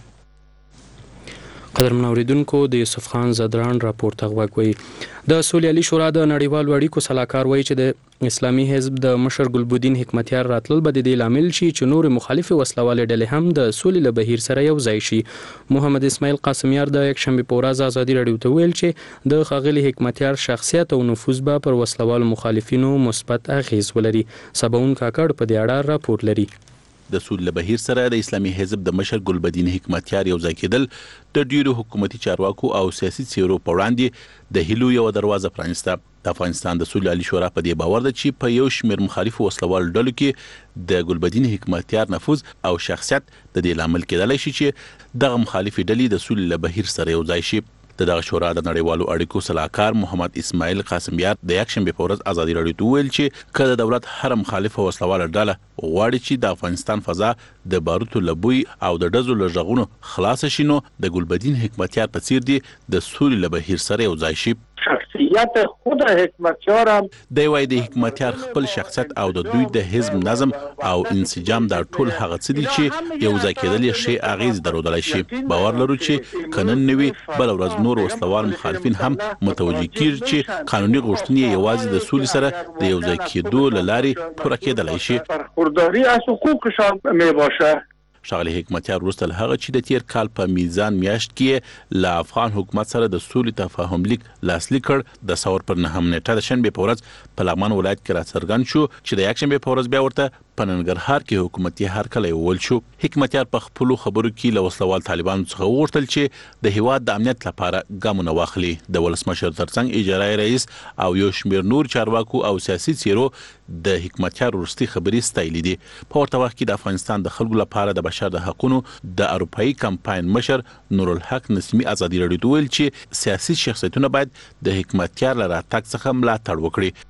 قدرمن اوریدونکو د یوسف خان زدران راپور ته غوږ وي. د سولې عالي شورا د نړیوالو اړیکو سلاکار وایي چې د اسلامي حزب د مشر ګلبدین حکمتیار راتلل به د دې لامل شي چې نور مخالف وسلواله ډلې هم د سولې له بهیر سره یو ځای شي. محمد اسماعیل قاسمیار د یکشنبه په ورځ ازادي راډیو ته ویل چې د ښاغلي حکمتیار شخصیت او نفوذ به پر وسلوالو مخالفینو مثبت اغیز ولري. سباون کاکړ په دې اړه راپور لري. د سولې له بهیر سره د اسلامي حزب د مشر ګلبدین حکمتیار یو ځای کېدل د ډیرو حکومتي چارواکو او سیاسي څیرو په وړاندې د هیلو یو دروازه پرانیسته. د افغانستان د سولې عالي شورا په دې باور ده چې په یو شمېر مخالفو وسلوالو ډلو کې د ګلبدین حکمتیار نفوذ او شخصیت د دې لامل کېدلی شي چې دغه مخالفې ډلې د سولې له بهیر سره یو ځای شي. د دغه شورا د نړیوالو اړیکو سلاکار محمد اسماعیل قاسمیار د یکشنبه په ورځ ازادي راډیو ته ویل چې کله د دولت هر مخالفه وسلواله ډله غواړي چې د افغانستان فضا د باروتو لبوي او د ډزو له غږونو خلاص شي نو د ګلبدین حکمتیار په څیر دی د سولې له بهیر سره یو ځای شي. شخصیت خود حکمتیار هم دی وای د حکمتیار خپل شخصیت او د دوی د حزب نظم او انسجام د ټول هغه څه دي چې یو ځای کېدل یې شی اغیز درلودلی شي. باور لرو چې کنن نوي بل ورځ نور وسلوال مخالفین هم متوجه کیږي چې قانوني غوښتنې یوازې د سولې سره د یو ځای کېدو له لارې پوره کېدلی شي. برخورداری از حقوقشان میباشه. ښاغلي حکمتیار وروسته له هغه چې د تیر کال په میزان میاشت کې له افغان حکومت سره د سولې تفاهم لیک لاسلیک کړ د ثور پر نهم نیټه د شنبې په ورځ په لغمان ولایت کې راڅرګند شو چې د یکشنبې په ورځ بیا ورته په ننګرهار کې حکومتي هرکلی وویل شو. حکمتیار په خپلو خبرو کې له وسلوال طالبانو څخه وغوښتل چې د هیواد د امنیت لپاره ګامونه واخلي. د ولسمشر ترڅنګ اجرایي رئیس او یو شمېر نور چارواکو او سیاسي څیرو د حکمتیار وروستي خبرې ستایلې دي. په ورته وخت کې د افغانستان د خلکو لپاره د بشر د حقونو د اروپایي کمپاین مشر نورالحق نسیمي ازادي راډیو ته ویل چې سیاسي شخصیتونه باید د حکمتیار له راتګ څخه ملاتړ وکړي.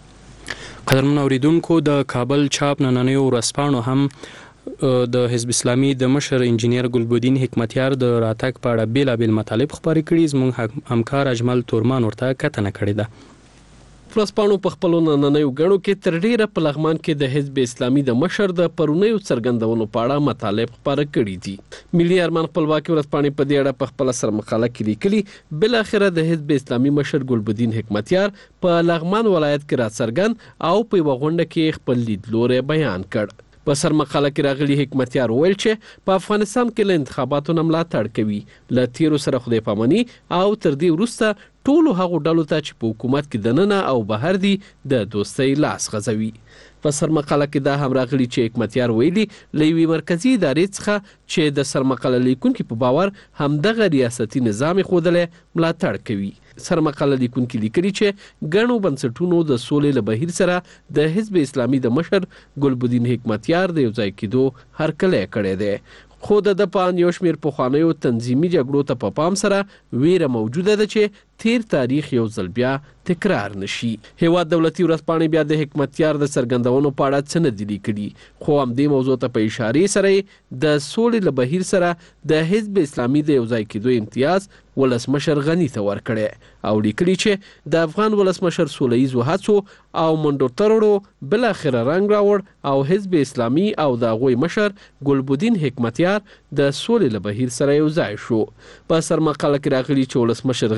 قدرمن اوریدونکو د کابل چاپ نننیو ورځپاڼو هم د حزب اسلامي د مشر انجینیر ګلبدین حکمتیار د راتګ په اړه بیلابیل مطالب خپاره کړي. زموږ همکار اجمل تورمان ورته کتنه کړې ده. ورځپاڼو په خپلو نننیو غړو کې تر ډیره په لغمان کې د حزب اسلامي د مشر د پرونیو څرګندونو په اړه مطالب خپاره کړي دي. ملي ارمان خپلواکي ورځپاڼې په دې اړه په خپل سر مقاله کې لیکلي بل اخره د حزب اسلامي مشر ګلبدین حکمتیار په لغمان ولایت کې راڅرګند او په غونډه کې خپل لیدلوری بیان کړ. په سر مقاله کې راغلي حکمتیار ویل چې په افغانستان کې له انتخاباتو نه ملاتړ کوي. له تیرو سره خدای پاماني او تر دې وروسته ټولو هغو ډلو ته چې په حکومت کې دننه او بهر دي د دوستۍ لاس غځوي. په سر مقاله کې دا هم راغلي چې حکمتیار ویلي له یوې مرکزي ادارې څخه چې د سر مقاله لیکونکي په باور همدغه ریاستي نظام ښودلی ملاتړ کوي. سر مقاله لیکونکي لیکلي چې ګڼو بنسټونو د سولې له بهیر سره د حزب اسلامي د مشر ګلبدین حکمتیار د یو ځای کېدو هرکلی کړی دی. خو د د په یو شمېر پخوانیو تنظیمي جګړو ته په پام سره ویره موجوده ده چې تیر تاریخ یو ځل بیا تکرار نشي. هیواد دولتي ورځپاڼې بیا د حکمتیار د څرګندونو په اړه څه نه دي لیکلي خو همدې موضوع ته په اشارې سره د سولې له بهیر سره د حزب اسلامي د یو ځای کېدو امتیاز ولسمشر غني ته ورکړی او لیکلي چې د افغان ولسمشر سوله ییزو هڅو او منډو ترړو بل اخره رنګ راوړ او حزب اسلامي او د هغوی مشر ګلبدین حکمتیار د سولې له بهیر سره یو ځای شو. په سر مقاله کې راغلي چې ولسمشر غني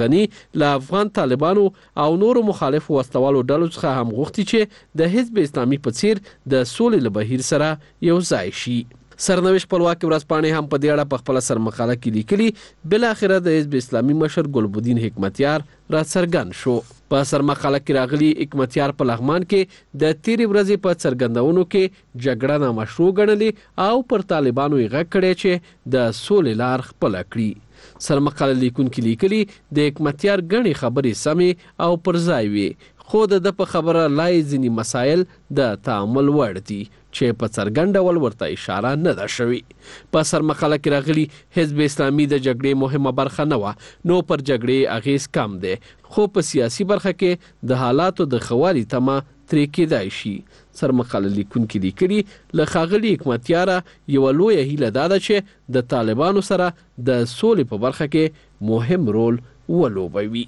له افغان طالبانو او نورو مخالفو وسلوالو ډلو څخه هم غوښتي چې د حزب اسلامي په څیر د سولې له بهیر سره یو ځای شي. سرنوشت خپلواکي ورځپاڼې هم په دې اړه په خپله سرمقاله کې لیکلي بلاخره د حزب اسلامي مشر ګلبدین حکمتیار را څرګند شو. په سرمقاله کې راغلي حکمتیار په لغمان کې د تیرې ورځې په څرګندونو کې جګړه نامشروع ګڼلې او پر طالبانو یې غږ کړی چې د سولې لار خپله کړي. سرمقاله لیکونکي لیکلي د حکمتیار ګڼې خبرې سمې او پر ځای وي، خو د ده په خبره لای ځینې مسایل د تعامل وړ دي چې په څرګند ډول ورته اشاره نه ده شوې. په سرمقاله کې راغلي حزب اسلامي د جګړې مهمه برخه نه وه، نو پر جګړې اغیز کم دی، خو په سیاسي برخه کې د حالاتو د ښه والي تمه ترې کیدای شي. سرمقاله لیکونکي لیکلي له ښاغلي حکمتیاره یوه لویه هیله دا ده چې د طالبانو سره د سولې په برخه کې مهم رول ولوبوي.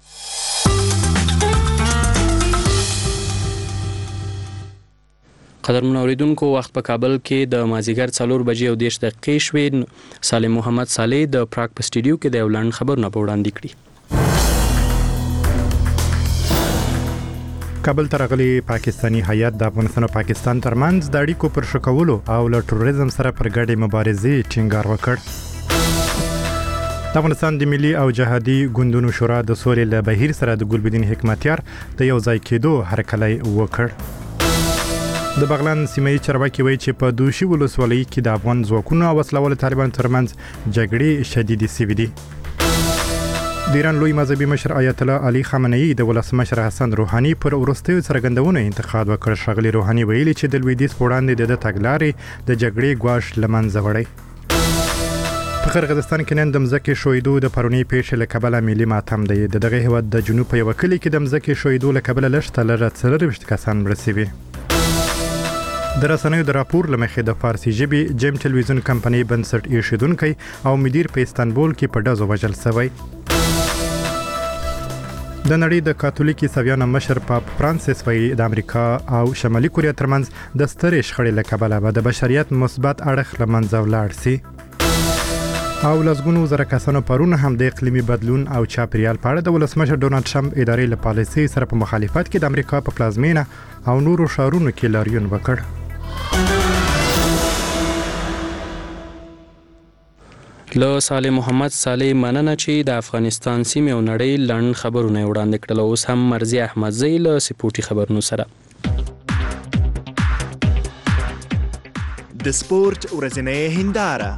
قدرمن اوریدونکو، وخت په کابل کې د مازیګر څلور بجې او دېرش دقیقې شوې. سالم محمد صالح د پراګ په سټوډیو کې د یو لنډ خبرونه په وړاندې کړي. کابل ته راغلي پاکستانی هیات د افغانستان او پاکستان ترمنځ د اړیکو پر ښه کولو او له تروریزم سره پر ګډې مبارزې ټینګار وکړ. د افغانستان د ملي او جهادي ګوندونو شورا د سولې له بهیر سره د ګلبدین حکمتیار د یو ځای کېدو هرکلی وکړ. د بغلان سیمه چارواکي وایي چې په دوشي ولسوالۍ کې د افغان ځواکونو او وسلوال طالبانو ترمنځ جګړې شدیدې سوي دي. د ایران لوی مذهبي مشر آیت الله علي خامنه‌ای د ولسمشر حسن روحاني پر وروستیو څرګندونو انتقاد وکړ. ښاغلي روحاني ویلي چې د لویدیځ په وړاندې د تګلارې د جګړې ګواښ له منځه وړی. په قرغیزستان کې نن د مځکې شویدو د پرونی پیښې له کبله ملي ماتم دی. د دغه هیواد د جنوب په یوه کلي کې د مځکې شویدو له کبله لږ تر لږه څلرویشت کسان مړه سوي. د رسنیو د راپور له مخې د فارسي ژبې جیم ټلویزیون کمپنۍ بنسټ ایښودونکی او مدیر په استانبول کې په ډزو وژل شوی. د نړۍ د کاتولیک عیسویانو مشر پاپ فرانسیس وایي د امریکا او شمالي کوریا ترمنځ د سترې شخړې له کبله به د بشریت مثبت اړخ له منځه ولاړ سي. او لسګونو زره کسانو پرون هم د اقلیمي بدلون او چاپیریال په اړه د ولسمشر ډونالډ ټرمپ ادارې له پالیسۍ سره په مخالفت کې د امریکا په پلازمینه او نورو ښارونو کې لاریون وکړ. له صالح محمد صالح مننه چې د افغانستان سیمې او نړۍ لنډ خبرونه وړاندې کړل. اوس هم مرزي احمدزی له سپورټي خبرونو سره. د سپورت ورځنۍ هنداره.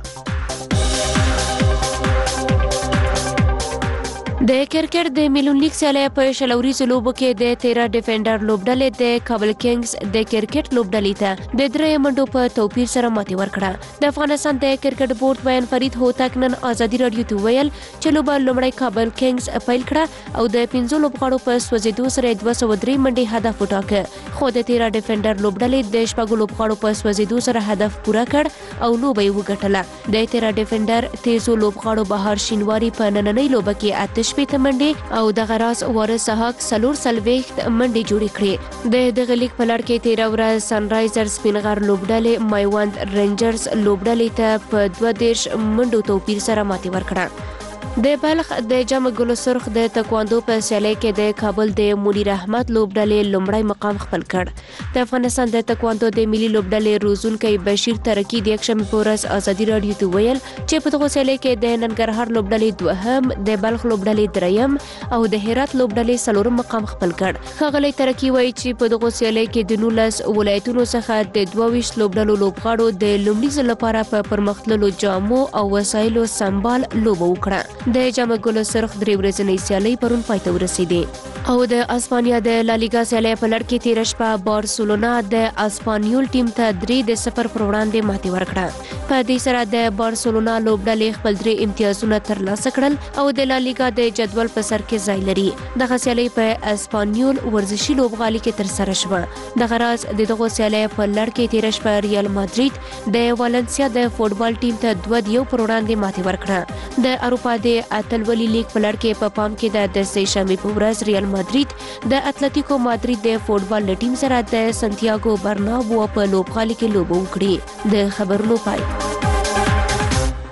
د کرکټ د میلون لیګ سیالۍ په شلوريزو لوبو کې د تیرا ډیفندر لوبډلې د کابل کینګز د کرکټ لوبډلې ته د درې منډو په توپیر سره ماتې ورکړه. د افغانستان د کرکټ بورډ بیان فرید هوتک نن ازادي رادیو ته ویل چې لوبه لومړی کابل کینګز پیل کړه او د پنځو لوبغاړو په سوځېدو سره دوه سوه درې منډې هدف وټاکه، خو د تیرا ډیفندر لوبډلې د شپږو لوبغاړو په سوځېدو سره هدف پوره کړ او لوبه یې وګټله. د تیرا ډیفندر تیزو لوبغاړو بهار شینواری په نننۍ لوبه کې آتش شپېته منډې او د غراس وارث حق څلور څلوېښت منډې جوړې کړې. د دغه لیګ په لړ کې تیره ورځ سنرایزرز سپینغر لوبډلې میوند رینجرز لوبډلې ته په دوه دېرش منډو توپیر سره ماتې ورکړه. د بلخ د جام ګل سرخ د تکواندو په سیالۍ کې د کابل د منیر احمد لوبډلې لومړی مقام خپل کړ. د افغانستان د تکواندو د ملي لوبډلې روزونکی بشیر ترکی د یکشنبې په ورځ ازادي رادیو ته ویل چې په دغه سیالۍ کې د ننګرهار لوبډلې دوهم، د بلخ لوبډلې دریم او د هرات لوبډلې څلورم مقام خپل کړ. ښاغلی ترکی وایي چې په دغه سیالۍ کې د نولس ولایتونو څخه د دوه ویشت لوبډلو لوبغاړو د لومړي ځل لپاره په پرمختللو جامو او وسایلو سمبال لوبه وکړه. د جام ګل سرخ درې ورځنۍ سیالۍ پرون پای ته ورسېدې او د اسپانیا د لالیګا سیالۍ په لړ کې تېره شپه بارسلونا د اسپانیول ټیم ته درې د صفر پر وړاندې ماتې ورکړه. په دې سره د بارسلونا لوبډلې خپل درې امتیازونه ترلاسه کړل او د لالیګا د جدول په سر کې ځای لري. دغه سیالۍ په اسپانیول ورزشي لوبغالي کې ترسره شوه. دغه راز د دغو سیالیو په لړ کې تېره شپه ریال مادرید د والنسیا د فوټبال ټیم ته دوه دیو پر وړاندې ماتې ورکړه. د اروپا د اتلولي لیګ په لړ کې په پام کې د د سې شنبې په ورځ ریال مادرید د اتلتیکو مادرید د فوټبال ټیم سره د سنتیاګو برنابو په لوبغالي کې لوبه وکړي. د خبرونو پای.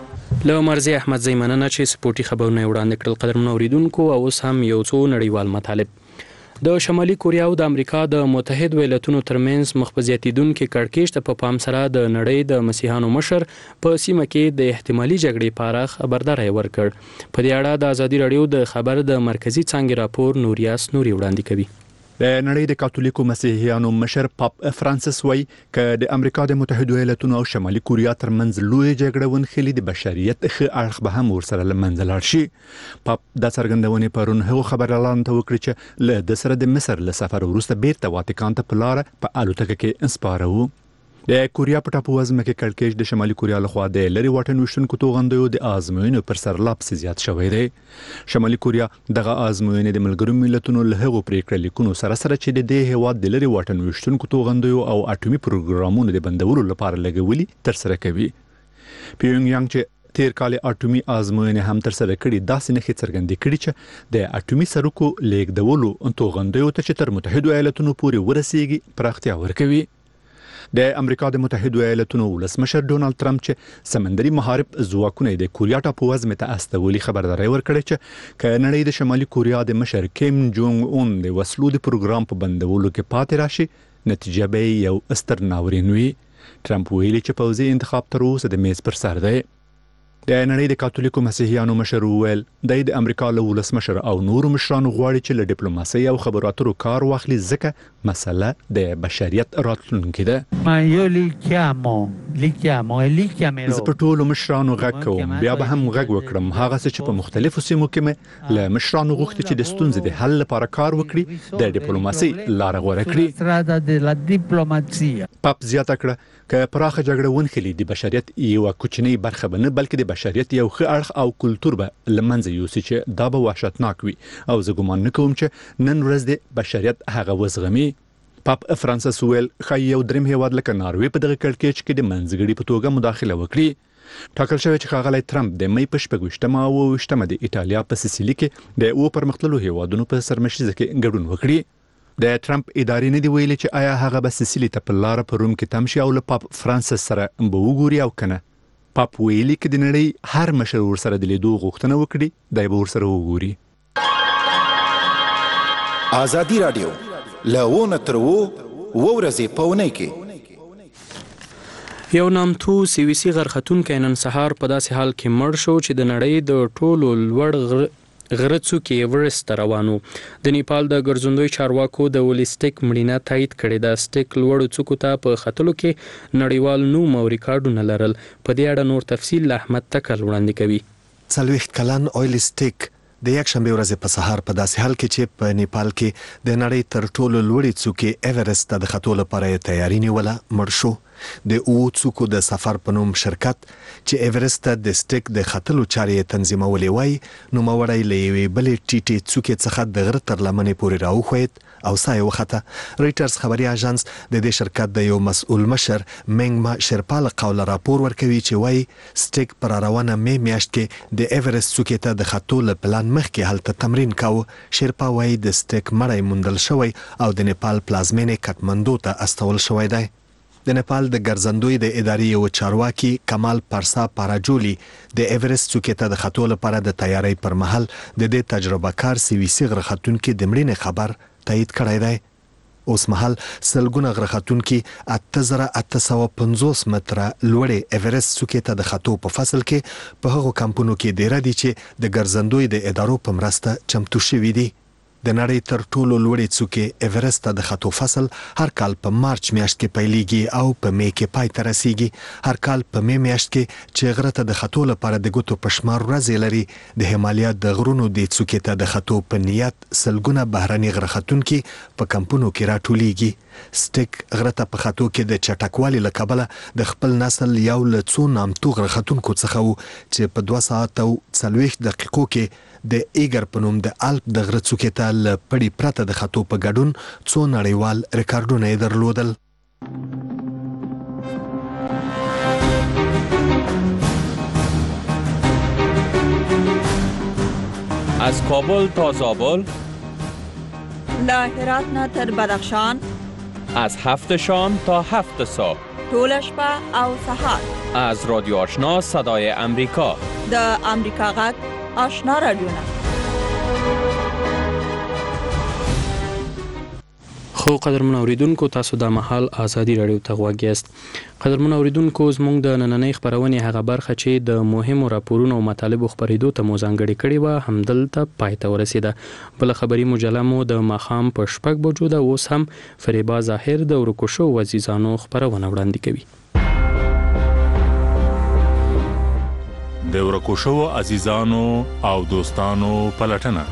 له مرزي احمد زی مننه چې سپورتي خبرونه وړاندې کړل. قدرمنو اوریدونکو او اوس هم یو څو نړیوال مطالب. د شمالي کوریا او د امریکا د متحد ایالاتونو ترمنځ مخ په زیاتیدونکو کړکېچ ته په پام سره د نړۍ د مسیحانو مشر په سیمه کې د احتمالي جګړې په اړه خبرداري ورکړ. په دې اړه د ازادي رادیو د خبر د مرکزی څانګې راپور نوریاس نوري وړاندې کوي. د نړۍ د کاتولیکو مسیحیانو مشر پاپ فرانسیس وایي چې د امریکا د متحده ایالاتونو او شمالي کوریا ترمنځ لوی جګړه ونخلي د بشریت ښه اړخ به هم ورسره لمنځه لاړ شي. پاپ د څرګندونې پرون هغه خبرلاند ته وکړي چې له د سره د مصر له سفر وروسته بیرته واتکان ته په لار په الوتکه کې انسپارو. د کوریا په ټاپو وزمه کې کړکېچ د شمالي کوریا لخوا د لری واټن وشتونکو توغندیو د آزموینو پر سر لاپس زیات شوی دی. شمالي کوریا دغه آزموینې د ملګرو ملتونو له هغو پریکړه لیکونو سره سره چې د دې هیواد د لری واټن وشتونکو توغندیو او اټومي پروګرامونو د بندولو لپاره لګولي تر سره کوي. پیونګ یانګ چې تیر کال اټومي آزموینې هم تر سره کړي داسې نه څرګندې کړي چې د اټومي سرکو لیږدولو توغندیو ته چې تر متحده ایالاتونو پورې ورسیږي پراختیا ورکوي. د امریکا د متحده ایالاتونو ولسمشر ډونالد ټرمپ چې سمندري محارب ځواکونه د کوریا ټاپو وزمه ته استولي خبرداري ورکړه چې ک نړۍ د شمالي کوریا د مشر کیم جونګ اون د وسلو د پروګرام په بندولو کې پاتې راشي نتیجه به یو استر ناورین وي. ټرمپ ویلي چې پوځي انتخاب تر اوسه د میز پر سر دی. د نړۍ د کاتولیکو مسیحیانو مشر ویل د امریکا له ولسمشر او نورو مشرانو غواړي چې له ډیپلوماسۍ او خبرو اترو کار واخلي ځکه مسله د بشریت راتلونکې ده. زه په ټولو مشرانو غږ کوم، بیا به هم غږ وکړم هغه څه چې په مختلفو سیمو کې مې له مشرانو غوښتي چې د ستونزې د حل لپاره کار وکړي، د ډیپلوماسۍ لار غوره کړي. پاپ زیاته کړه چې پراخه جګړه ونخلي د بشریت یو کوچنی برخه بنه بلکې د بشریت یو ښه اړخ او کلتور به لمنځه یوسي چې دا به وحشتناک وي او زه ګمان نه کوم چې نن ورځ د بشریت هغه وزغمي. پاپ فرانسیس ویل خای یو دریم هیواد لکه ناروې په دغه کړکېچ کې د منځګړي په توګه مداخله وکړي. ټاکل شوی چې ښاغلی ټرمپ د مې په شپږویشتمه او اوویشتمه د ایټالیا په سیسیلي کې د اوو پرمختللو هیوادونو په سرمشریزه کې ګډون وکړي. د ټرمپ ادارې نه دی ویلي چې آیا هغه به سیسیلي ته په لار په روم کې تم شي او له پاپ فرانسیس سره به وګوري او کنه. پاپ ویلي چې د نړۍ هر مشر ورسره د لیدو غوښتنه وکړي دی به ورسره وګوري. ازادي رادیو له تر وو ورځې په اونۍ کې یو نامتو سیویسي غرختونکی نن سهار په داسې حال کې مړ شو چې د نړۍ د ټولو لوړ غر غرڅو کې ایورست روانو. د نیپال د ګرځندوی چارواکو د ولستیک مړینه تایید کړې ده. سټیک لوړو څوکو ته په ختلو کې نړیوال نوم او ریکارډونه لرل. په دې اړه نور تفصیل احمد تکل وړاندې کوي. څلوېښت کلن اویلستیک د یک شنبه ورځ په سهار په داسې حال کې چې په نیپال کې د نړۍ تر ټولو لوړې څوکې ایورست ته د ختو لپاره تیاری نیوله مړ شو. د او څوکو د سفر په نوم شرکت چې ایورست ته د سټیک د ختلو چارې تنظیمولې وای نو موړی له یوې بلې ټیټې څوکې څخه د غره تر لمنې پورې راوښوید او ساه یې وخته. رویټرز خبري اژانس د دې شرکت د یو مسؤل مشر منګما شرپا له قوله راپور ورکوي چې وای سټیک پر روانه مې میاشت کې د ایورست څوکې ته د ختو له پلان مخکې هلته تمرین کاوه. شرپا وای د سټیک مړی موندل شوی او د نیپال پلازمینې کټمندو ته استول شوی دی. د نیپال د ګرځندوی د ادارې یو چارواکي کمال پرسا پاراجولی د ایورست څوکې ته د ختو لپاره د تیاری پر مهال د دې تجربه کار سیویسي غرختونکي د مړینې خبر تایید کړی دی. اوس مهال سلګونه غرختونکي اته زره اته سوه پنځوس متره لوړې ایورست څوکې ته د ختو په فصل کې په هغو کمپونو کې ډیره دي چې د ګرځندوی د ادارو په مرسته چمتو شوي دي. د نړۍ تر ټولو لوړې څوکې ایورست ته د ختو فصل هر کال په مارچ میاشت کې پیلیږي او په مې کې پای ته رسیږي. هر کال په مې میاشت کې چې غره ته د ختو لپاره د ګوتو په شمار ورځې لري د هیمالیا د غرونو د څوکې ته د ختو په نیت سلګونه بهرني غرختونکي په کمپونو کې راټولیږي. سټیک غره ته په ختو کې د چټکوالي له کبله د خپل نسل یو له څو نامتو غرختونکو څخه و چې په دوه ساعت او څلوېښت دقیقو کې د ایګر په نوم د الپ د غره څوکې ته له پړي پرته د ختو په ګډون څو نړیوال ریکارډونه یې درلودل. از کابل تا زابل، له هرات نه تر بدخشان، از هفت شام تا هفت صبح، ټول شپه او سهار. از رادیو آشنا صدای امریکا. د امریکا غږ آشنا رادیو نه. خو قدرمن اوریدونکو تاسو د محل ازادي رادیو ته غوږ یاست. قدرمن اوریدونکو زموږ د نننۍ خبرونې هغه برخه چې د مهمو راپورونو او مطالبو خبرېدو ته مو ځانګړې کړې وه همدلته پای ته ورسېده. بله خبري مجله مو د ماښام په شپږ بجو ده. اوس هم فریبا ظاهر د ورکو شوو عزیزانو خبرونه وړاندې کوي. د ورکو شوو عزیزانو او دوستانو پلټنه.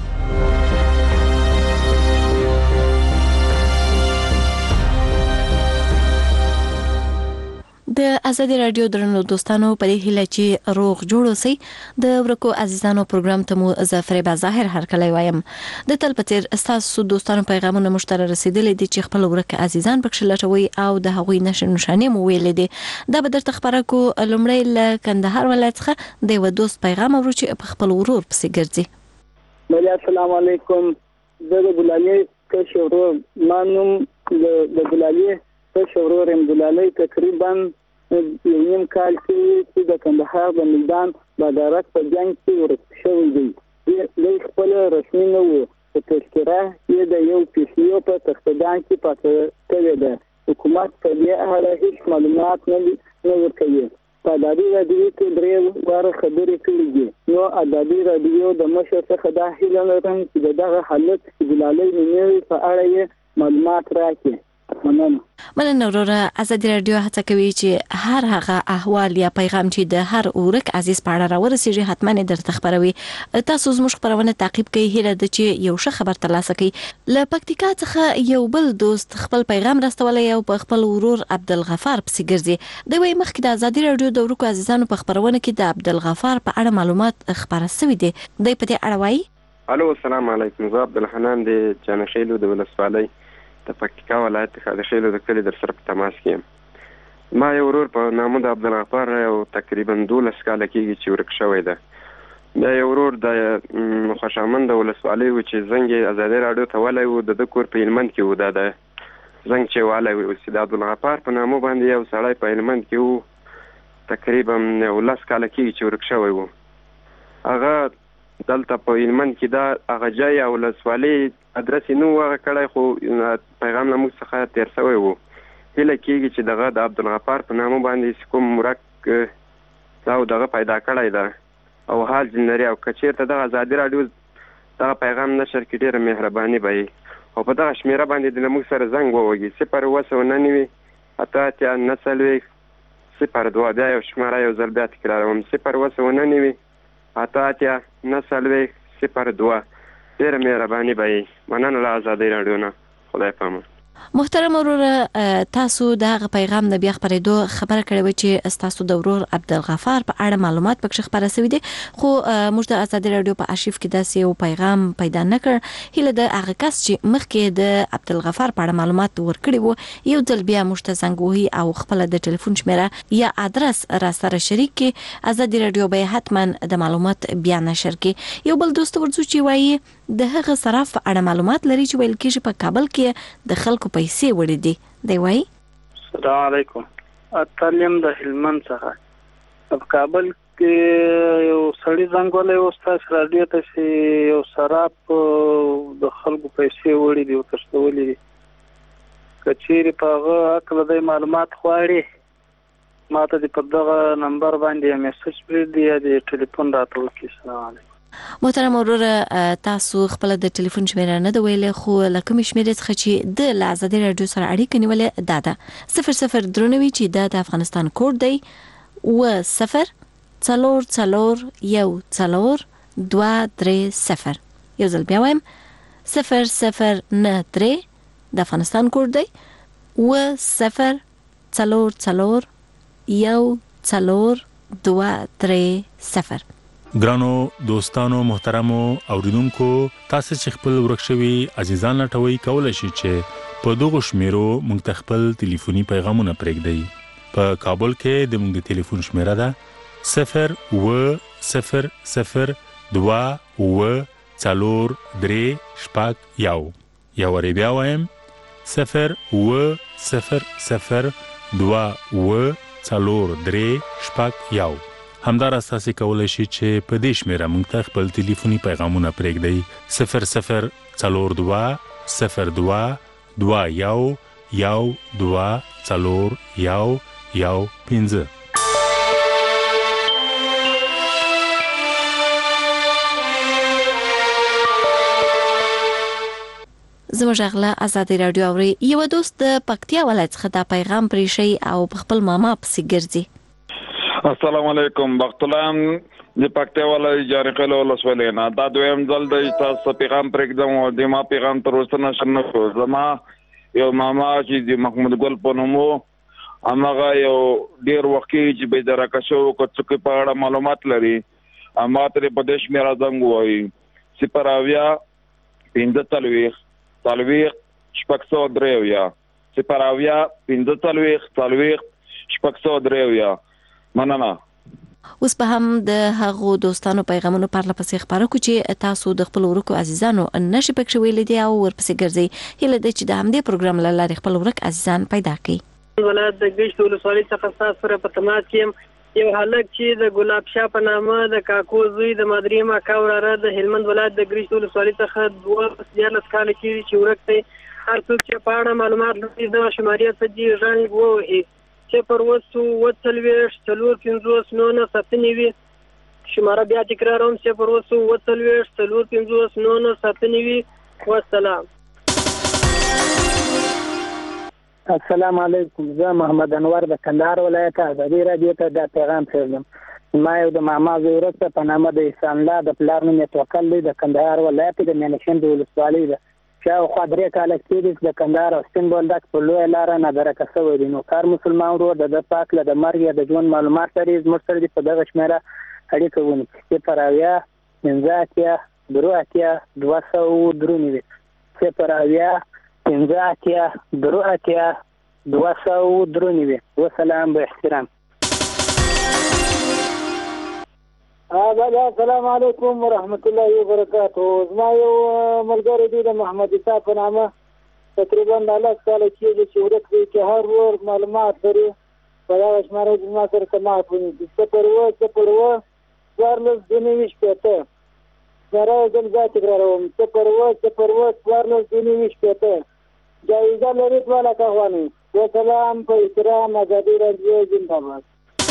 د ازادي رادیو درنو دوستانو په دې هیله چې روغ جوړ اوسئ. د ورکو عزیزانو پروګرام ته مو ظفر بظاهر هرکلی وایم. د تل په څیر تاسو دوستانو پیغامونه مشترک رسیدلې دي چې خپل ورکه عزیزان پکښ لټوي او د هغوی نشه نشانې مو ویلې دي. دا به درته خبره کو لومړی له کندهار ولایت څخه د یو دوست پیغام اورو چې په خپل ورور پسې ګرځي. ملي السلام علیکم. زه د ګلالي کښ ورور مانوم د ګلالي کښ ورور ام ګلالي تقریبا یو نیم کال کې چې د کندهار د میدان بادارک په جنگ کې ورک شوی دی. دوی خپل رسمي نه وو. په تذکره کې د یو پیسیو په تختدان کې پاتې کړی ده. حکومت په دې اړه هیڅ معلومات نه ورکوي. په ازادي رادیو کې درې واره خبرې کړې دي. نو ازادي رادیو د مشر څخه دا هیله لرم چې دغه حالت ګلالي نومي په اړه یې معلومات راکړي. مننه وروره. ازادي رادیو هڅه کوي چې هر هغه احوال یا پیغام چې د هر اورک عزیز په اړه راورسیږي حتما درته خبروي. تاسو زموږ خبرونه تعقیب کوئ. هیله ده چې یو ښه خبر ترلاسه کړئ. له پکتیکا څخه یو بل دوست خپل پیغام راستولی او په خپل ورور عبدالغفار پسې ګرځي. دوی وایي مخکې د ازادي رادیو د ورکو عزیزانو په خبرونه کې د عبدالغفار په اړه معلومات خپاره شوي دي. دوی په دې اړه وایي. الو السلام علیکم. زه عبدالحنان د جانخیلو د ولسوالۍ د پکتیکا ولایت د خیلو د کلي در سره په تماس کې یم. ما یو ورور په نامه د عبدالغفار یو تقریبا دولس کاله کېږي چې ورک شوی ده. بیا یو ورور د خوشامند ولسوالۍ و چې زنګ یې ازادي راډیو ته ولی و. د ده کور په هلمند کې و. دا د زنګ چې ولی و چې د عبدالغفار په نامه باندې یو سړی په هلمند کې و تقریبا یو لس کاله کېږي چې ورک شوی و. هغه دلته په هلمند کې دا هغه ځای او ولسوالۍ ادرس یې نه و هغه کړی خو پیغام له موږ څخه تېر شوی و. هیله کېږي چې دغه د عبدالغفار په نامه باندې کوم ورک دا او دغه پیدا کړی ده او حال ځین لري او که چېرته دغه ازادي راډیو دغه پیغام نشر کړي ډېره مهرباني به وي او په دغه شمېره باندې د له موږ سره زنګ ووهي. صفر اوه سوه نهه نوي اته اتیا نهه څلوېښت صفر دوه. بیا یو شماره یو ځل بیا تکراروم. صفر اوه سوه نهه نوي اته اتیا نهه څلوېښت صفر دوه. ډېره مهرباني به وي. مننه له ازادي راډیو نه. خدای پامان. محترم وروره تاسو د هغه پیغام د بیا خبرېدو خبره کړې وه چې ستاسو د ورور عبدالغفار په اړه معلومات پکښې خپاره شوي دي خو موږ د ازادي راډیو په آرشیف کې داسې یو پیغام پیدا نه کړ. هیله د هغه کس چې مخکې د عبدالغفار په اړه معلومات ورکړي وو یو ځل بیا موږ ته زنګ ووهي او خپله د ټلیفون شمېره یا ادرس راسره شریک کړي. ازادي راډیو به یې حتما د معلومات بیا نشر کړي. یو بل دوست ورځو چې وایي د هغه صراف په اړه معلومات لري چې ویل کېږي په کابل کې د خلکو پیسې وړي دي. دی وایي السلام علیکم. اتلیم د هلمند څخه په کابل کې یو سړی زنګ ولی و ستاسو راډیو ته چې یو صراف د خلکو پیسې وړي دي او تښتولي دي. که چیرې په هغه هکله دی معلومات غواړي ما ته دې په دغه نمبر باندې یا میسج پرېږدي یا د ټلیفون راته وکړي. السلام علیکم. محترم وروره تاسو خپل د ټلیفون شمیره نه ده ویلې خو له کومې شمیرې څخه چې د له ازادي راډیو سره اړیکه نیولې دا ده صفر صفر درې نوي چې دا د افغانستان کوډ دی اوه صفر څلور څلور یو څلور دوه درې صفر. یو ځل بیا وایم صفر صفر نه درې د افغانستان کوډ دی اوه صفر څلور څلور یو څلور دوه درې صفر. ګرانو دوستانو محترمو اوریدونکو تاسو چې خپل ورک شوي عزیزان لټوي کولای شئ چې په دغه شمیرو موږ ته خپل ټلیفوني پیغامونه پرېږدئ. په کابل کې د موږ د ټلیفون شمیره ده صفر اوه صفر صفر دوه اوه څلور درې شپږ یو. یو وارې بیا وایم صفر اوه صفر صفر دوه و څلور درې شپږ یو. همداراز تاسو کولای شئ چې په دې شمیره موږ ته خپل ټلیفوني پیغامونه پرېږدئ صفر صفر څلور دوه صفر دوه دوه یو یو دوه څلور یو یو پنځه. زموږ غلا آزادي رادیو اوري یو دوست د پکتیا ولایت څخه دا پیغام پریشي او خپل ماما پسې ګرځي. السلام علیکم بختلام د پکتیا ولایت جارقل ولسوالینا دا دویم ځل د تاسو پیغام پرېږدم او د ما پیغام تر اوسه نشم شو. زما یو ماما چې د محمود ګل په نومو هغه یو ډیر وخت چې به درکه شو کوڅه په اړه معلومات لري اما ترې په دیش میرا زنګ وایي سپراویا پنځه تلويخ تلويخ شپږ سوه درې یا سپراویا پنځه تلويخ تلويخ شپږ سوه درې یا مننه. اوس به هم د هغو دوستانو پیغامونو پرله پسې خبرو کو چې تاسو د خپل ورکو عزیزانو نشي پکښ ویل دي او ورپسې ګرځي هله د چې د همدې پروګرام لاله خپل ورک عزیزان پیدا کړي. ولادت د ګشت ولسوالۍ څخه تاسو سره په تماس کې یو هلک چې د ګلاب شاه په نامه د کاکو زوی د مادري ماکا وراره د هلمند ولایت د ګشت ولسوالۍ څخه دوه دیارلس کاله کېږي چې ورک دی. هر څوک چې په اړه معلومات لري د شماریات څخه ژوند ووهي چې پر وسو وڅلويشت څلور پنځوس نونه ساتنې وي شماره بیا تکراروم چې پر وسو وڅلويشت څلور پنځوس نونه ساتنې وي. والسلام. السلام علیکم. زه محمد انور د کندهار ولایت آزادي رادیو ته دا پیغام پرېږدم. ما یو د ماما زوی ورک په نامه د احسان الله د پلار نوم یې توکل دی د کندهار ولایت د مینشن د ولسوالۍ ده. شاوخوا درې کاله کېږي د کندهار او سپین بولدک په لویه لاره نادرکه شوی دی. نو کار مسلمان ورور د ده پاک له د مرګ یا د ژوند معلومات لري زموږ سره دې په دغه شمېره اړیکه ونیسي. صفر اویا پنځه اتیا درې اتیا دوه سوه درې نوي صفر اویا پنځه اتیا درې اتیا دوه سوه درې نوي. وسلام به احترام. السلام علیکم ورحمت الله وبرکاتہ. زما یو ملګری دی د محمد عیسی په نامه تقریبا لس کاله کېږي چې ورک دی چې هر ور معلومات لري په دغه شماره کې زما سره تماس ونیسي صفر اووه صفر اووه څوارلس دوه نوي شپېته شماره یې ځل بیا تکراروم صفر اووه صفر اووه څوارلس دوه نوي شپېته جایزه لري ټوله کاغواني. وسلام په احترام آزادي رادیو زنده‌باد.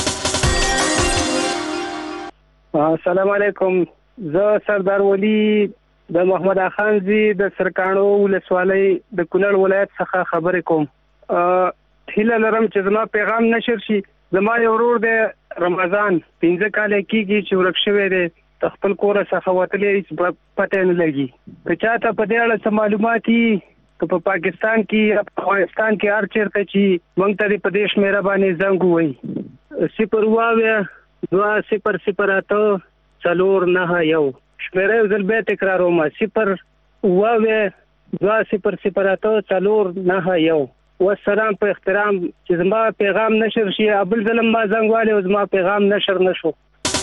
السلام علیکم. زه سردار ولی د محمد خان زی د سرکانو ولسوالۍ د کونړ ولایت څخه خبرې کوم. هیله لرم چې زما پیغام نشر شي. زما یو ورور دی رمضان پنځه کاله کېږي چې ورک شوی دی د خپل کور څخه وتلی هېڅ پته نه لګي. که چاته په دې اړه څه معلومات وي که په پاکستان کې افغانستان کې هر چېرته چې موږ ته دې په دې شمېره باندې زنګ ووایي صفر اووه دوه صفر صفر اته څلور نهه یو شمېره یو ځل بیا تکراروم صفر اووه دوه صفر صفر اته څلور نهه یو. والسلام په احترام چې زما پیغام نشر شي. بل ځل ما زنګ والی او زما پیغام نشر نشو.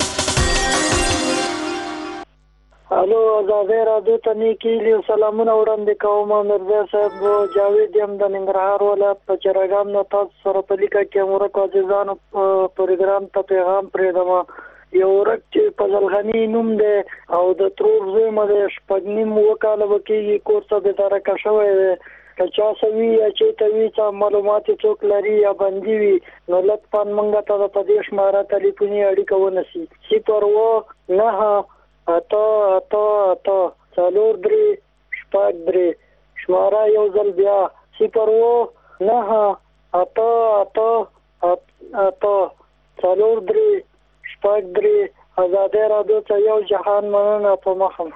الو آزادي رادیو ته نیکی سلامونه وړاندې کوم. مرزا صاحب جاوید یم د ننګرهار ولایت په چراګام نه تاسو سره په لیکه کې ورک عزیزانو پروګرام ته پیغام پرېږدم. یو ورک چې فضل غني نوم دی او د ترور زوی مې د شپږ نیم اووه کاله به کېږي کور څخه بېدارکه شوی دی. که چا څه وي یا چېرته وي څه معلومات یې څوک لري یا بندي وي نو لطفا موږ ته د په دې شماره ټلیفوني اړیکه ونیسي صفر اووه نهه اته اته اته څلور درې شپږ درې شماره یو ځل بیا صفر اووه نهه اته اته اته څلور درې شپږ درې. آزادي رادیو ته یو جهان مننه په مخم.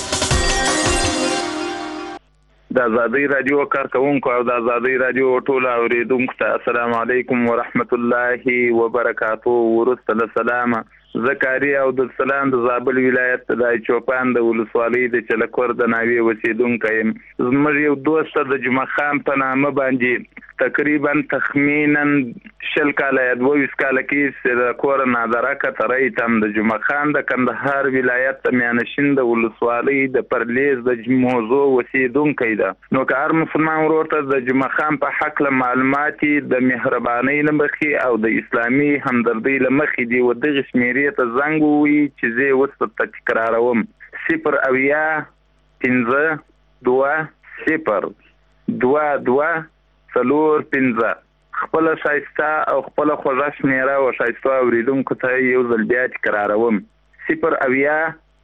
د آزادي رادیو کارکونکو او د آزادي رادیو ټول اوریدونکو ته السلام علیکم ورحمت الله وبرکاتہ. ورسته له سلام زکاری او د سلام د زابل ولایت د چوپان د ولسوالۍ د چلکور د ناوی اوسیدونکی یم. زموږ یو دوست د جمعه خان په نامه باندې تقریبا تخمینا شل کاله یا دوه ویشت کاله کې د کور نادره کترۍ تم د جمعه خان د کندهار ولایت د میانشین د ولسوالۍ د پرلیز د موضوع وسیدونکو ده. نو که هر مسلمان ورور ته د جمعه خان په حق له معلومات د مهرباني لمخې او د اسلامي همدردۍ لمخې دی و دغه شمیرې ته زنګ ووي چې زه اوس په تکراروم صفر اویا پنځه دوه صفر دوه دوه څلور پنځه. خپل شایسته او خپل خوږه شمیره او شایسته اوریدونکو ته یو ځل بیا تکراروم صفر اویا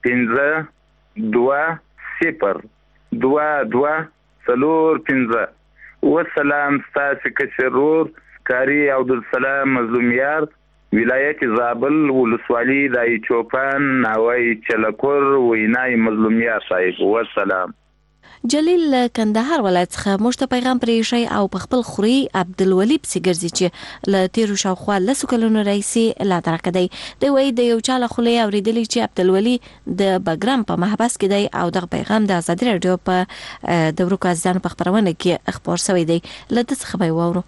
پنځه دوه صفر دوه دوه څلور پنځه. وسلام ستاسو کشرور کاری عبدالسلام مظلومیار ولایت زابل ولسوالی دای چوپان ناوی چلکور وینای مظلومیار صاحب. وسلام. جلیل کندهار ولایت څخه موږ ته پیغام پرې شي او په خپل خوري عبدالولي پسې ګرځي چې له تیرو شاوخوا لسو کلونو راهیسې لا درکه دی. دی وایي د یو چا له خولې اورېدلي چې عبدالولي د بګرام په محبس کې دی او دغه پیغام د ازادي راډیو په د ورکو عزیزانو په خپرونه کې خپور شوی دی. له ده څخه به یې واورو.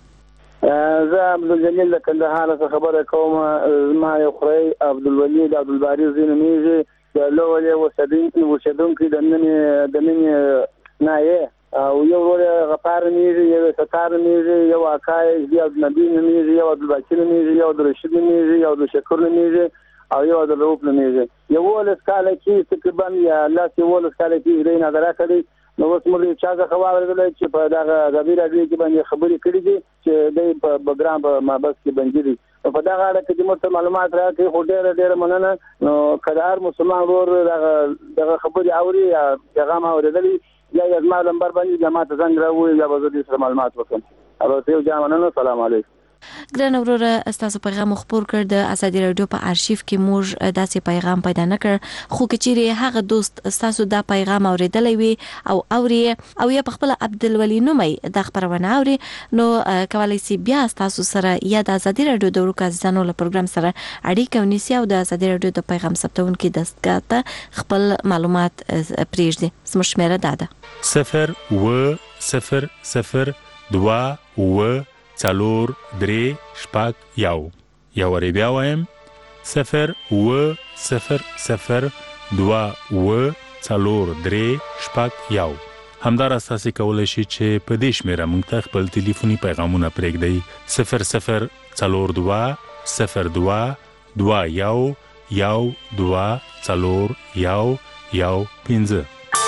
زه عبدالجلیل د کندهار څخه خبره کوم. زما یو خوري عبدالولي د عبدالباري زوی نومیږي. د لوړې اوسېدونکي د نن د نن نایې او یو ورور غفار نومیږي، یو ستار نومیږي، یو اکای یو نبی نومیږي، یو عبدالباقي نومیږي، یو عبدالرشید نومیږي، یو عبدالشکور نومیږي او یو عبدالرؤف نومیږي. یولس کاله کې تقریبا یا لاس یولس کاله کې دوی نادره کړی. نو اوس موږ چا څخه واورېدل چې په دغه ازادي راډیو کې باندې خبرې کړې دي چې دوی په بګرام په محبس کې بندي دي. په دغه اړه کې موږ معلومات راکړي خو ډېر ډېر مننه. نو کله مسلمان ورور دغه دغه خبرې اوري یا پیغام اورېدلی یا یې زما نمبر باندې جماعت څنګه راوي یا به زه سره معلومات وکړم. او ته یو ځامنه سلام علیکم. ګران وروره ستاسو پیغام خپور کړ. د ازادي راډیو په ارشیف کې موږ داسې پیغام پیدا نه کړ خو کچېرې هغه دوست ستاسو دا پیغام اوریدلی وي او اوري او یا په خپل عبدالولي نومي د خبرونه اوري نو کولای شي بیا ستاسو سره یا د ازادي راډیو د ورکو عزیزانو له پروګرام سره اړیکه ونیسي او د ازادي راډیو د پیغام ثبتونکو دستګاه ته خپل معلومات پرېږدي. زموږ شمیره دا ده صفر و صفر صفر دوه و څلور درې شپږ یو. یو وری بیا وایم صفر و صفر صفر دوه و څلور درې شپږ یو. همداراز تاسو کولی شئ چې په دې شمیره موږ ته خپل ټلیفوني پیغامونه پرېږدئ صفر صفر څلور دوه صفر دوه دوه یو یو دوه څلور یو یو پنځه.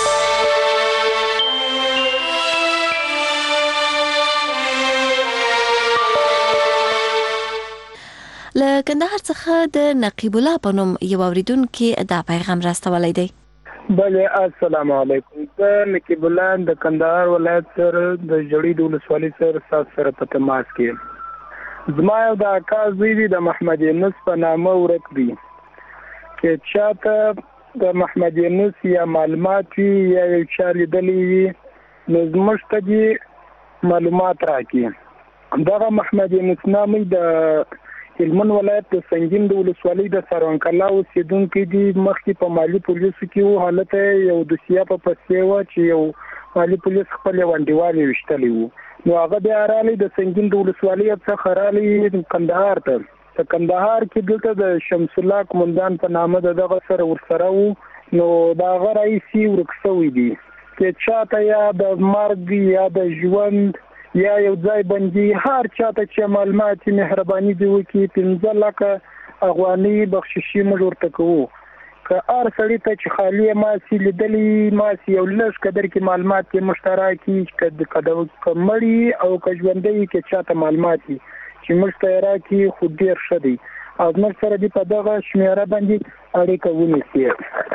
له کندهار څخه د نقیب الله په نوم یو اوریدونکي دا پیغام راستولی دی. بله السلام علیکم. زه نقیب الله د کندهار ولایت سره د جړید ولسوالۍ سره تاسو سره په تماس کې. زما یو د اکا زوی دی د محمد یونس په نامه ورک دی. چې چاته د محمد یونس یا معلومات وي یا یو چا لیدلی وي نو زموږ ته دې معلومات راکړي. دغه محمد یونس نامي د هلمند ولایت د سنگین د ولسوالۍ د سروان کلا اوسېدونکي دي. مخکې په مالی پولیسو کې وو. حالت یو دوسیه په پسې وه چې یو مالی پولیس خپل یو انډیوال یې ویشتلی وو. نو هغه بیا رالی د سنگین د ولسوالۍ څخه رالی کندهار ته. په کندهار کې دلته د شمس الله قمندان په نامه د دغه سره ورسره وو. نو د هغه رئیسي ورک شوي دي چې چاته یا د مرګ یا د ژوند یا یو ځای بندي هر چاته چې معلومات مهرباني دی وکړي پنځه لکه افغانۍ بخششي موږ ورته کوو. که هر سړي ته چې خالي ماسي لیدلی ماسي یو لږ قدر کې معلومات یې مشترکي که مړي او که ژوندی کې چاته معلومات وي چې موږ ته یې راکړي خو ډېر ښه دی او زموږ سره دې په دغه شمېره باندې اړیکه ونیسي.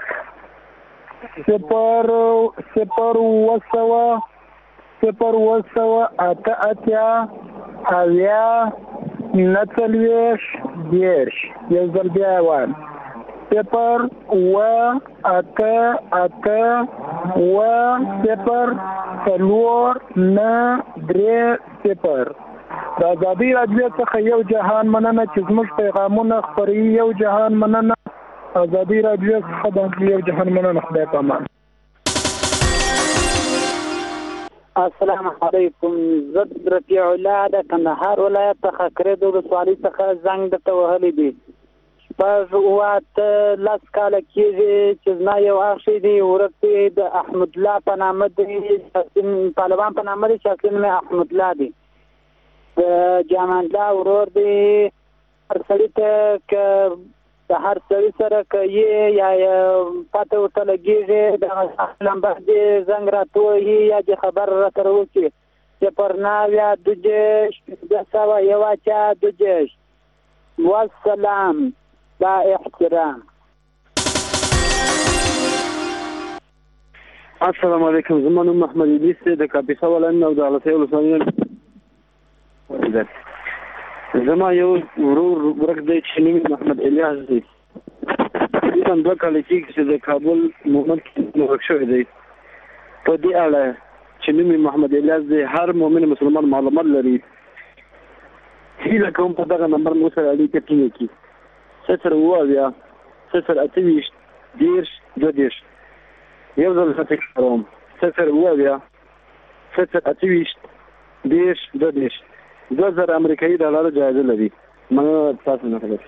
صفر صفر اوه سوه صفر اوه سوه اته اتیا اویا نهه څلوېښت دېرش. یو ځل بیا یې وایم صفر اوه اته اته اوه صفر څلور نهه درې صفر. د ازادي راډیو څخه یو جهان مننه چې زموږ پیغامونه خپروي. یو جهان مننه. ازادي راډیو څخه د یو جهان مننه. خدای پامان. السلام علیکم. زه رفیع الله د کندهار ولایت څخه کرد ولسوالۍ څخه زنګ درته وهلی دی. شپږ اوه اته لس کاله کېږي چې زما یو اخ دی ورک دی د احمدالله په نامه دی، طالبان په نامه دی، چې اصلي نوم یې احمدالله دی. د جمان الله ورور دی. هر سړي ته که د هر سړي سره که یې یا پته ورته لګېږي د لمبه دې زنګ راته ووهي یا دې خبر راته راوکړي چې پر ناویه دوه دېرش پنځه سوه یو اچا دوه دېرش. والسلام. با احترام. السلام علیکم. زما نوم محمد ادریس دی د کاپیسا ولایت او د علتۍ ولسوالۍ. زما یو ورور ورک دی چې نوم یې محمد الیاس دی. تقریبا دوه کاله کېږي چې د کابل مومند کې ورک شوی دی. په دې اړه چې نوم یې محمد الیاس دی هر مؤمن مسلمان معلومات لري. هیله کوم په دغه نمبر مو سره اړیکه ټینګه کړي. صفر اووه اویا صفر اته ویشت دېرش دوه دېرش. یو ځل تکرار کوم. صفر اووه اویا صفر اته ویشت دېرش دوه دېرش. دوه زره امریکایي ډالر جایزه لري. مننه تاسو نه خبر.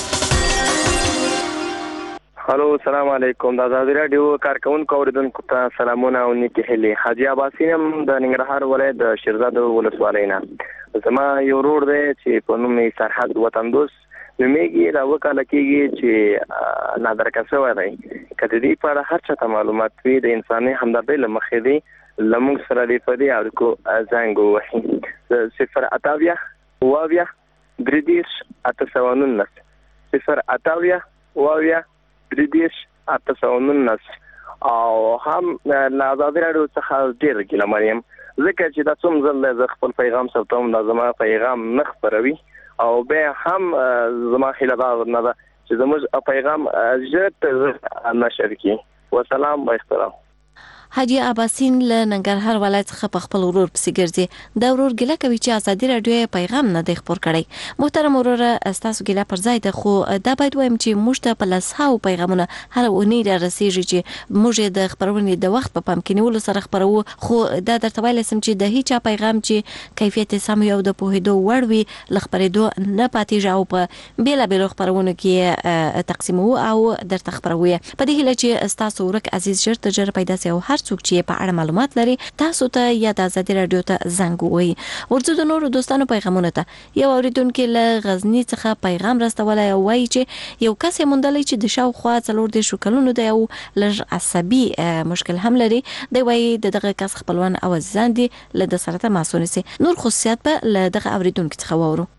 هلو السلام علیکم. د ازادي راډیو کارکونکو اوریدونکو ته سلامونه او نیکې هیلې. حاجي عباسین یم د ننګرهار ولایت د شیرزاد ولسوالۍ نه. زما یو ورور دی چې په نوم یې سرحد وطن دوست نومیږي. را اووه کاله کېږي چې نادرکه شوی دی. که د دې په اړه هر چا ته معلومات وي د انساني همدردۍ له مخې دی له موږ سره دې په دې اړیکو زنګ ووهي. صفر اته اویا اووه اویا درې دېرش اته سوه نولس. صفر اته اویا اووه اویا درې دېرش اته سوه نولس. او هم له ازادي راډیو څخه ډېر ګیله من یم ځکه چې دا څوم ځل دی زه خپل پیغام ثبتوم دا زما پیغام نه خپروي او بیا هم زما هیله دا نه ده چې زموږ پیغام ژر تر ژره نشر کړي. وسلام و احترام. حاجي عباسین له ننګرهار ولایت څخه په خپل ورور پسې ګرځي. دا ورور ګیله کوي چې ازادي راډیو پیغام نه دی خپور کړی. محترم ورور ستاسو ګیله پر ځای ده، خو دا باید وایم چې موږ ته په لسهاو پیغامونه هر اونۍ را رسیږي چې موږ د خپرونې د وخت په پام کې نیولو سره خپروو. خو دا درته ویلی سم چې د هیچا پیغام چې کیفیت یې سم او د پوهېدو وړ وي له خپرېدو نه پاتېږي او په بېلابېلو خپرونو کې تقسیموو او درته خپروو. په دې هیله چې ستاسو ورک عزیز ژر تر ژره پیدا سي او هر څوک چې په اړه معلومات لري تاسو ته یا د ازادي راډیو ته زنګ ووهي. ورځو د نورو دوستانو پیغامونه ته. یو اوریدونکي له غزني څخه پیغام راستولی او وایي چې یو کس یې موندلی چې د شاوخوا څلور دېرشو کلونو دی او لږ عصبي مشکل هم لري. دی وایي د دغه کس خپلوان او عزیزان دي له د سره تماس ونیسي. نور خصوصیات به له دغه اوریدونکي څخه واورو.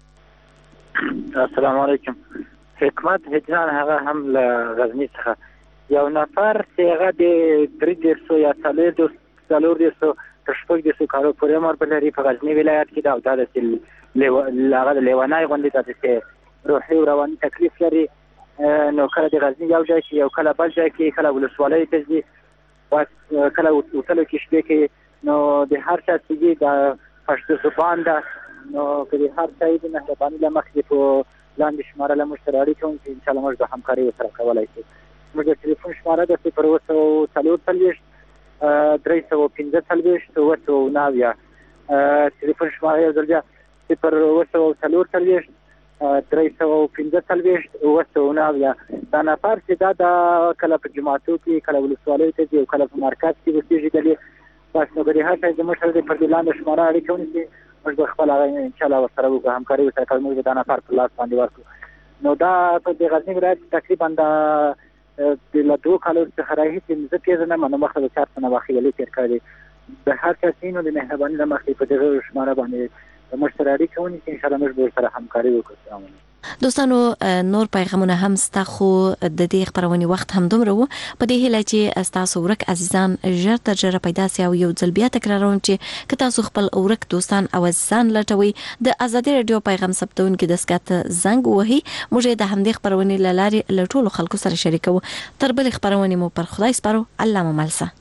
السلام علیکم. حکمت هجران هغه هم له غزني څخه یو نفر چې هغه د درې دېرشو یا څلور دېرشو تر شپږ دېرشو کالو پورې عمر لري په غزني ولایت کې. دا او دا داسې هغه د لیونی غوندې داسې روحي او رواني تکلیف لري. نو کله د غزني یو ځای کې یو کله بل ځای کې کله ولسوالۍ ته ځي کله وتلو کې شپې کې. نو د هر چا چې دي د پښتو زبان ده نو که د هر چا د مهرباني له مخې په لاندې شماره له موږ سره اړیکه ونیسي انشاءالله موږ به همکاري ورسره کولی شو. موږ د ټلیفون شماره ده صفر اووه سوه څلور څلوېښت درې سوه پنځه څلوېښت اووه سوه نهه اویا. ټلیفون شماره یو ځل بیا صفر اووه سوه څلور څلوېښت درې سوه پنځه څلوېښت اووه سوه نهه اویا. دا نفر چې دا د کله په جماعتو کې کله ولسوالیو ته ځي او کله په مرکز کې اوسېږي دلې بس نو که د هر شی زموږ سره د پر دې لاندې شماره اړیکه ونیسي موږ به خپل هغه انشاءالله ورسره وکړو همکاري ورسره کوو. موږ به دا نفر په لاس باندې ورکړو. نو دا په د غزني ولایت تقریبا دا د له دوه کالو څخه راهیسې زه پېژنم نو مخته د چار سنه واخیلې تېر کړی دی. د هر چا چې نو د مهرباني له مخې په دغه شماره باندې موږ سره اړیکه ونیسي انشاءالله موږ به ورسره همکاري وکړو. السلام علیکم. دوستانو نور پیغامونه هم ستا خو د دې خبرونې وخت هم دومره وو. په دې هیله چې تاسو ورک عزیزان ژر تر ژره پیدا سي او یو ځل بیا تکراروم چې که تاسو خپل ورک دوستان او عزیزان لټوي د ازادي راډیو پیغام ثبتونکي د سکات زنګ وهي موږ د همدې خبرونې له لارې له ټولو خلکو سره شریکو. تر بل خبرونې مو پر خدای سپارو. الله مو ملسه.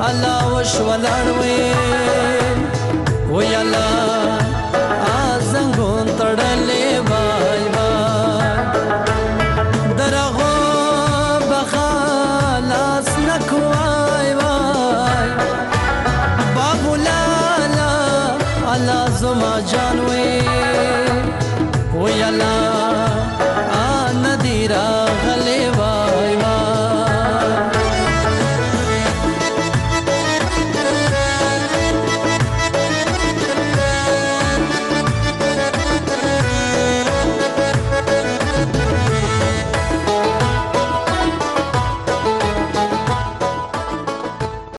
الله وش ولړوي وای الله ازنګون تړلې وای وای درغو بخلاص نکوای وای بابو لالا الله زما جان